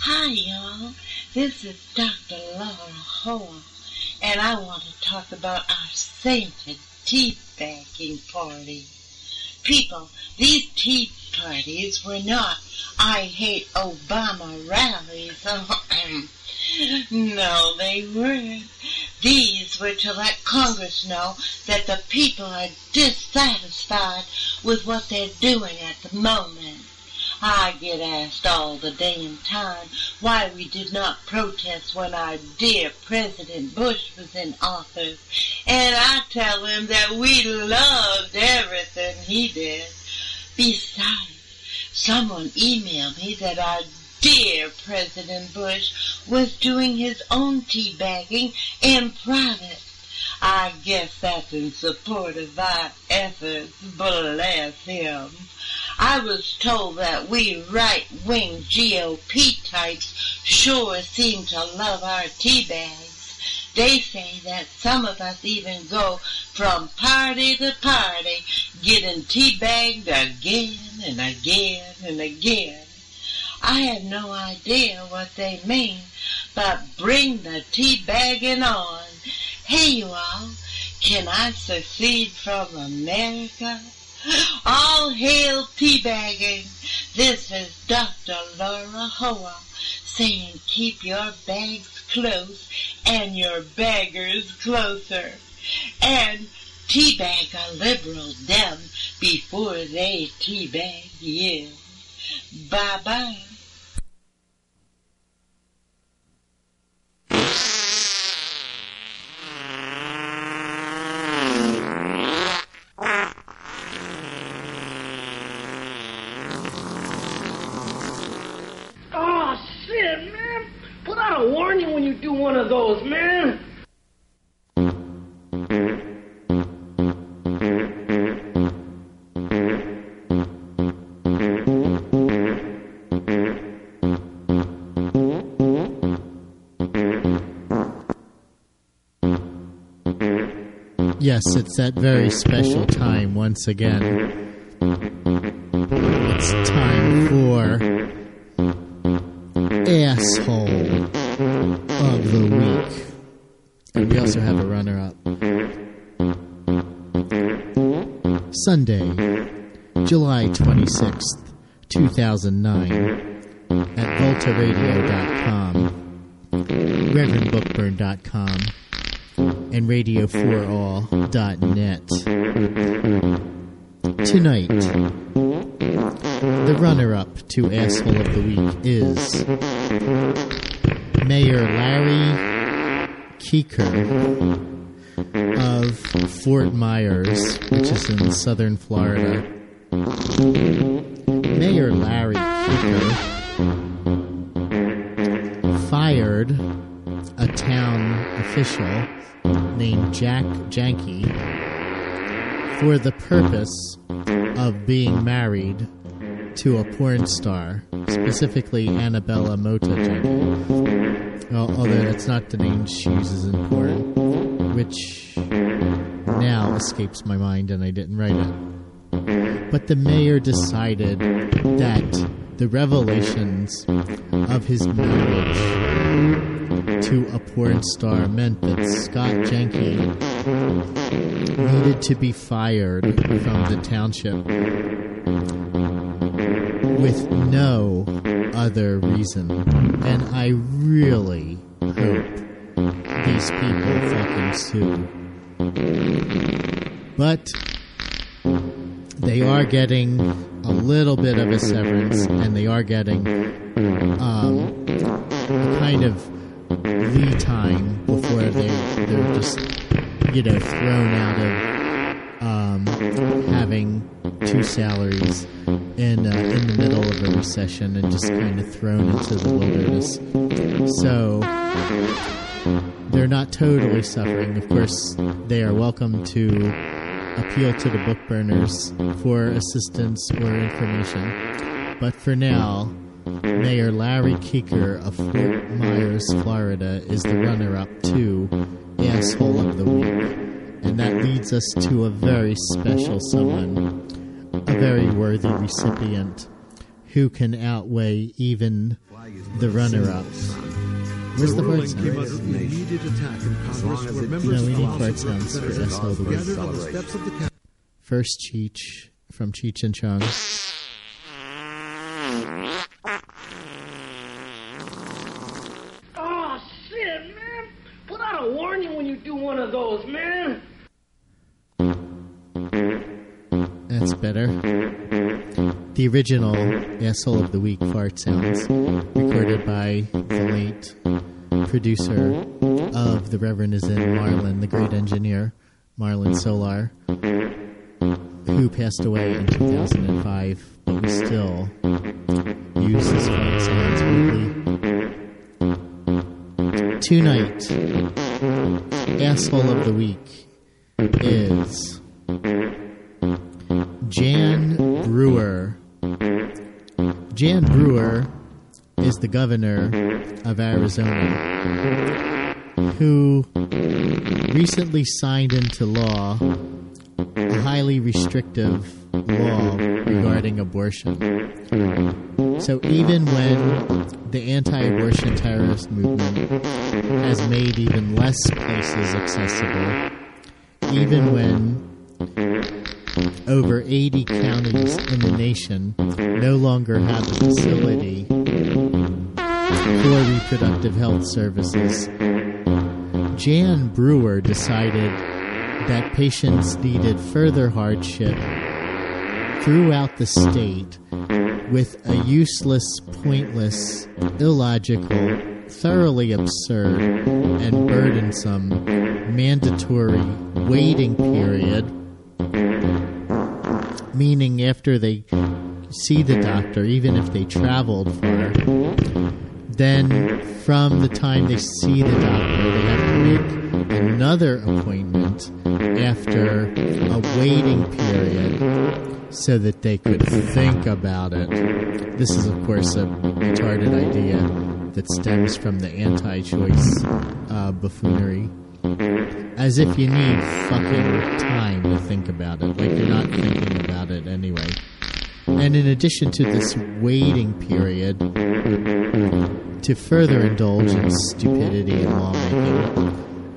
Hi, y'all. This is Doctor Laura Hoa, and I want to talk about our sainted tea bagging party. People, these tea parties were not I hate Obama rallies. Oh, no, they weren't. These were to let Congress know that the people are dissatisfied with what they're doing at the moment. I get asked all the damn time why we did not protest when our dear President Bush was in office. And I tell them that we loved everything he did. Besides, someone emailed me that our dear President Bush was doing his own teabagging in private. I guess that's in support of our efforts, bless him. I was told that we right-wing G O P types sure seem to love our tea bags. They say that some of us even go from party to party, getting tea bagged again and again and again. I have no idea what they mean, but bring the tea bagging on. Hey, you all, can I secede from America? All hail teabagging. This is Doctor Laura Hoa saying keep your bags close and your baggers closer. And teabag a liberal them before they teabag you. Bye-bye. Oh, shit, man. Put out a warning when you do one of those, man. Yes, it's that very special time once again. It's time for Asshole of the Week. And we also have a runner-up. Sunday, July twenty-sixth, two thousand nine, at volta radio dot com, reverend bookburn dot com, and radio for all dot net. Tonight, the runner-up to Asshole of the Week is Mayor Larry Keeker of Fort Myers, which is in southern Florida. Mayor Larry Keeker fired a town official named Jack Janke for the purpose of being married to a porn star, specifically Annabella Mota Janke. Well, although that's not the name she uses in porn, which now escapes my mind and I didn't write it. But the mayor decided that the revelations of his marriage to a porn star meant that Scott Janke needed to be fired from the township with no other reason. And I really hope these people fucking sue. But they are getting a little bit of a severance, and they are getting um, a kind of lead time before they, they're just, you know, thrown out of um, having two salaries in, uh, in the middle of a recession and just kind of thrown into the wilderness. So they're not totally suffering. Of course, they are welcome to appeal to the book burners for assistance or information. But for now, Mayor Larry Keeker of Fort Myers, Florida, is the runner-up to Asshole of the Week. And that leads us to a very special someone, a very worthy recipient, who can outweigh even the runner-ups. Where's the fart sound? No, we need fart sounds for Asshole of the Week. First Cheech from Cheech and Chong. Oh, shit, man. Put out a warning when you do one of those, man. That's better. The original Asshole of the Week fart sounds, recorded by the late producer of The Reverend is in, Marlon, the great engineer, Marlon Solar, who passed away in two thousand five, but we still use his fart sounds weekly. Tonight, Asshole of the Week is Jan Brewer. Jan Brewer is the governor of Arizona, who recently signed into law a highly restrictive law regarding abortion. So even when the anti-abortion terrorist movement has made even less places accessible, even when over eighty counties in the nation no longer have a facility for reproductive health services, Jan Brewer decided that patients needed further hardship throughout the state with a useless, pointless, illogical, thoroughly absurd, and burdensome mandatory waiting period, meaning after they see the doctor, even if they traveled far, then from the time they see the doctor, they have to make another appointment after a waiting period so that they could think about it. This is, of course, a retarded idea that stems from the anti-choice uh, buffoonery. As if you need fucking time to think about it, like you're not thinking about it anyway. And in addition to this waiting period, to further indulge in stupidity and lawmaking,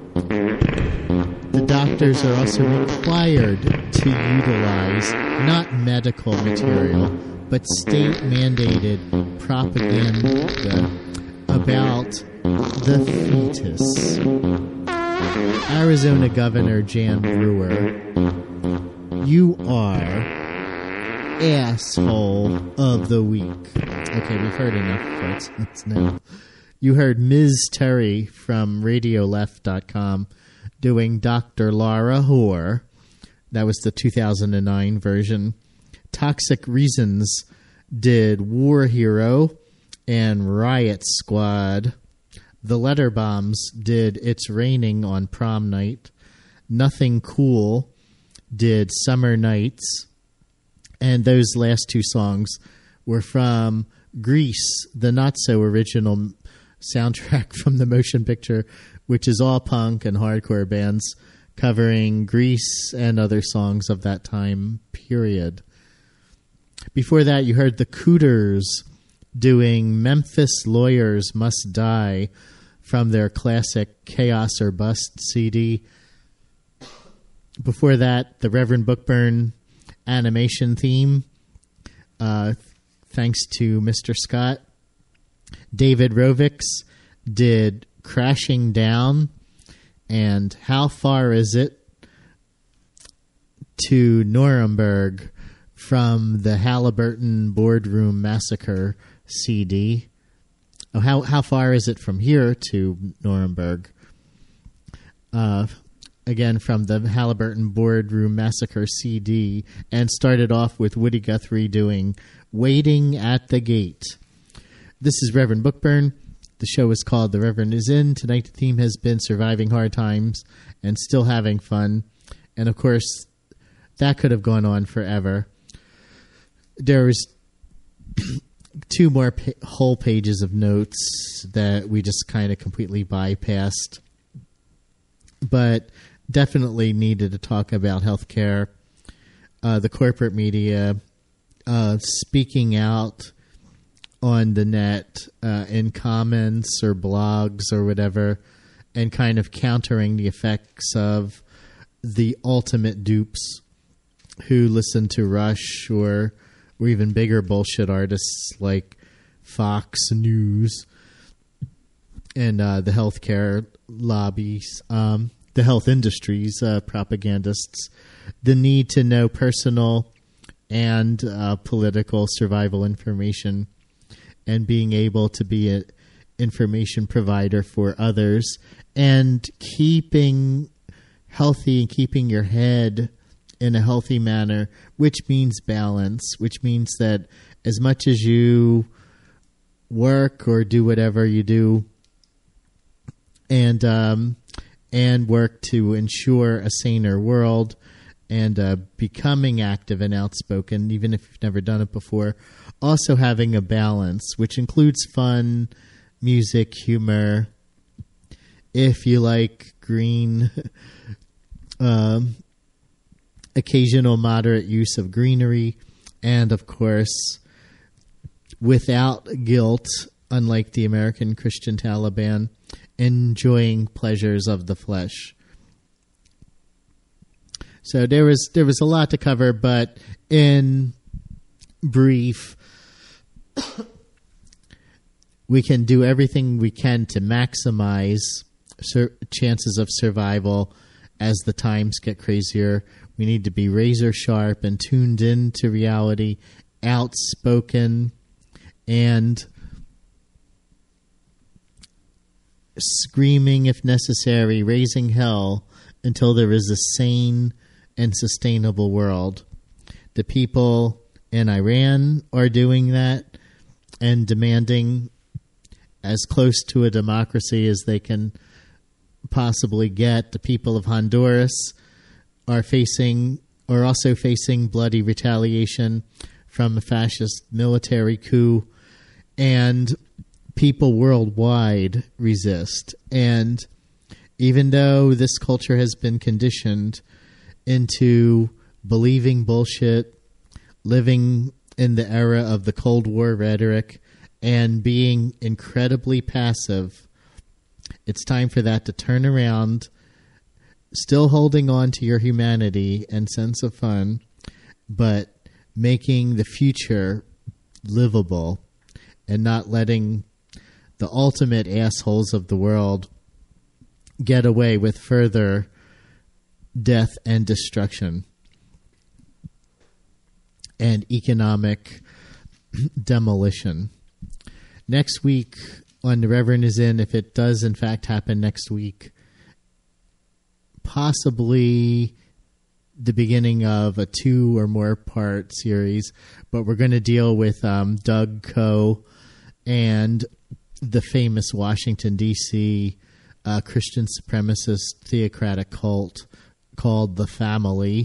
the doctors are also required to utilize not medical material, but state-mandated propaganda about the fetus. Arizona Governor Jan Brewer, you are Asshole of the Week. Okay, we've heard enough folks. Let's now. You heard Miz Terry from radio left dot com doing Doctor Laura Hoare. That was the two thousand nine version. Toxic Reasons did War Hero and Riot Squad. The Letter Bombs did It's Raining on Prom Night. Nothing Cool did Summer Nights. And those last two songs were from Grease, the not-so-original soundtrack from the motion picture, which is all punk and hardcore bands covering Grease and other songs of that time period. Before that, you heard the Cooters doing Memphis Lawyers Must Die from their classic Chaos or Bust C D. Before that, the Reverend Bookburn animation theme, uh, thanks to Mister Scott. David Rovics did Crashing Down and How Far Is It to Nuremberg from the Halliburton Boardroom Massacre C D. Oh, how how far is it from here to Nuremberg? Uh, again, from the Halliburton Boardroom Massacre C D, and started off with Woody Guthrie doing Waiting at the Gate. This is Reverend Bookburn. The show is called The Reverend is In. Tonight the theme has been Surviving Hard Times and Still Having Fun. And of course, that could have gone on forever. There's two more pa- whole pages of notes that we just kind of completely bypassed, but definitely needed to talk about healthcare, uh, the corporate media uh, speaking out on the net uh, in comments or blogs or whatever, and kind of countering the effects of the ultimate dupes who listen to Rush or or even bigger bullshit artists like Fox News and uh, the healthcare lobbies, um, the health industries, uh, propagandists, the need to know personal and uh, political survival information and being able to be an information provider for others and keeping healthy and keeping your head in a healthy manner, which means balance, which means that as much as you work or do whatever you do and um, and work to ensure a saner world and uh, becoming active and outspoken, even if you've never done it before, also having a balance, which includes fun, music, humor, if you like green, um, occasional moderate use of greenery, and of course, without guilt, unlike the American Christian Taliban, enjoying pleasures of the flesh. So there was there was a lot to cover, but in brief, we can do everything we can to maximize sur- chances of survival as the times get crazier. We need to be razor sharp and tuned in to reality, outspoken, and screaming if necessary, raising hell until there is a sane and sustainable world. The people in Iran are doing that and demanding as close to a democracy as they can possibly get. The people of Honduras are facing, are also facing bloody retaliation from a fascist military coup, and people worldwide resist. And even though this culture has been conditioned into believing bullshit, living in the era of the Cold War rhetoric, and being incredibly passive, it's time for that to turn around, still holding on to your humanity and sense of fun, but making the future livable and not letting the ultimate assholes of the world get away with further death and destruction and economic demolition. Next week on The Reverend Is In, if it does in fact happen next week, possibly the beginning of a two or more part series, but we're going to deal with um, Doug Coe and the famous Washington, D C uh, Christian supremacist theocratic cult called The Family,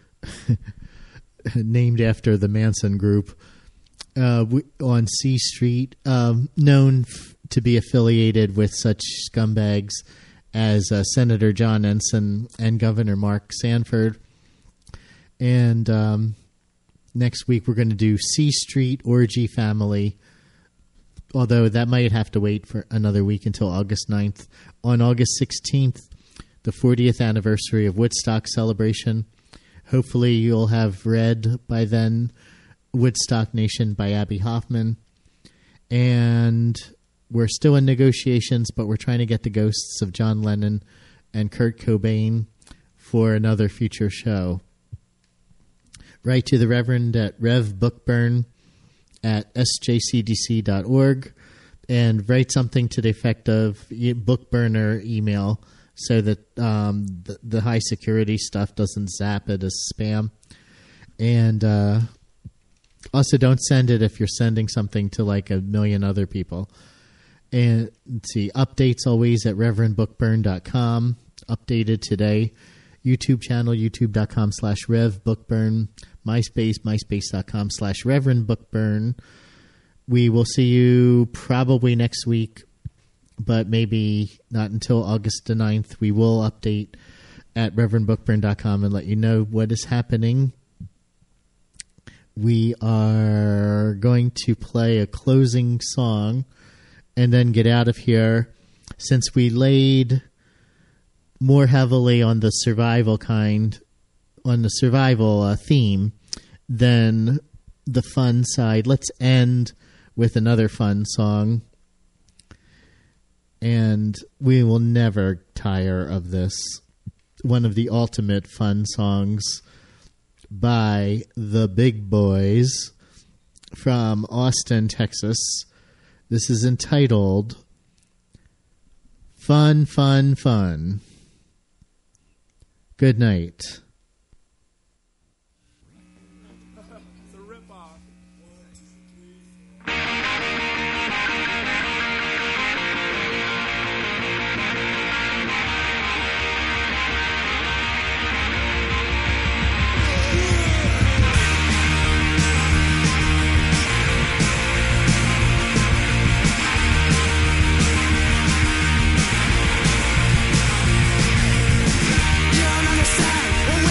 named after the Manson Group, uh, on C Street, um, known f- to be affiliated with such scumbags as uh, Senator John Ensign and Governor Mark Sanford. And um, next week we're going to do C Street Orgy Family, although that might have to wait for another week until August ninth. On August sixteenth, the fortieth anniversary of Woodstock celebration. Hopefully you'll have read by then Woodstock Nation by Abby Hoffman. And we're still in negotiations, but we're trying to get the ghosts of John Lennon and Kurt Cobain for another future show. Write to the Reverend at Rev Bookburn at s j c d c dot org and write something to the effect of Bookburner email so that um, the, the high security stuff doesn't zap it as spam. And uh, also don't send it if you're sending something to like a million other people. And let's see, updates always at reverend bookburn dot com, updated today. YouTube channel, youtube.com slash revbookburn. MySpace, myspace.com slash Reverend Bookburn. We will see you probably next week, but maybe not until August the ninth. We will update at reverend bookburn dot com and let you know what is happening we are going to play a closing song and then get out of here. Since we laid more heavily on the survival kind, on the survival uh, theme than the fun side, let's end with another fun song. And we will never tire of this. One of the ultimate fun songs by the Big Boys from Austin, Texas. This is entitled Fun, Fun, Fun. Good night. You don't understand.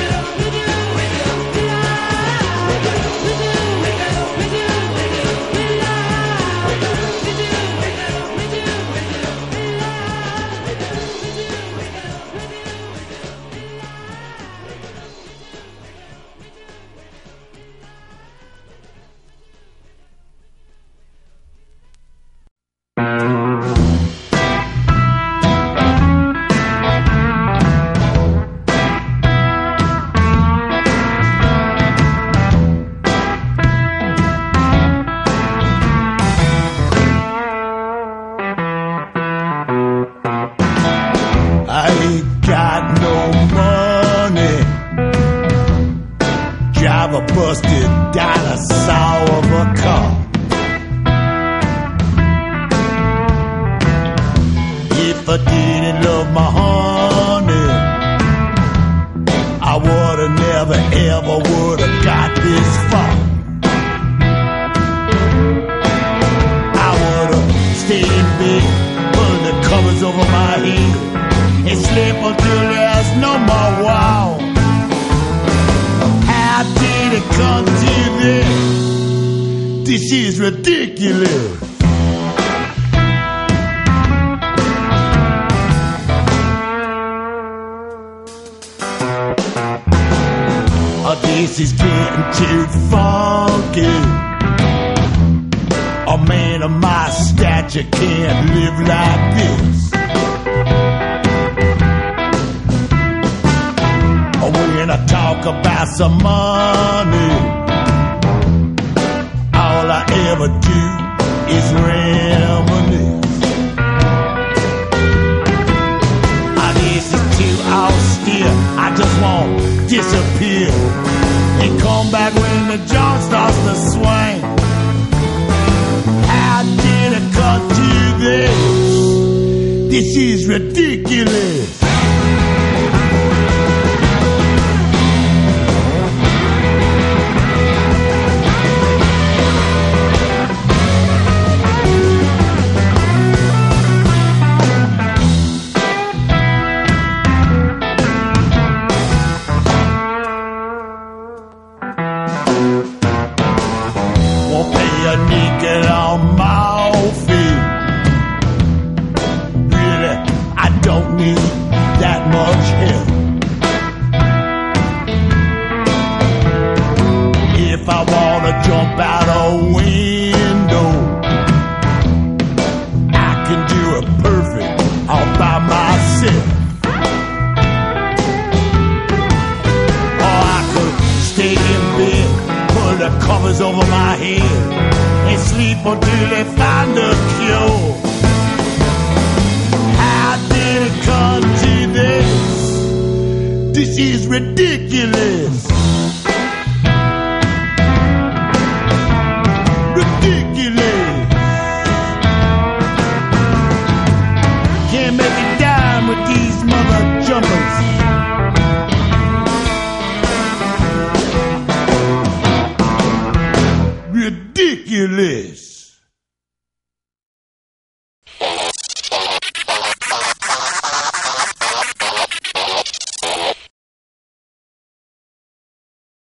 Don't need jump out a window. I can do it perfect all by myself. Or I could stay in bed, pull the covers over my head, and sleep until they find a cure. How did it come to this? This is ridiculous.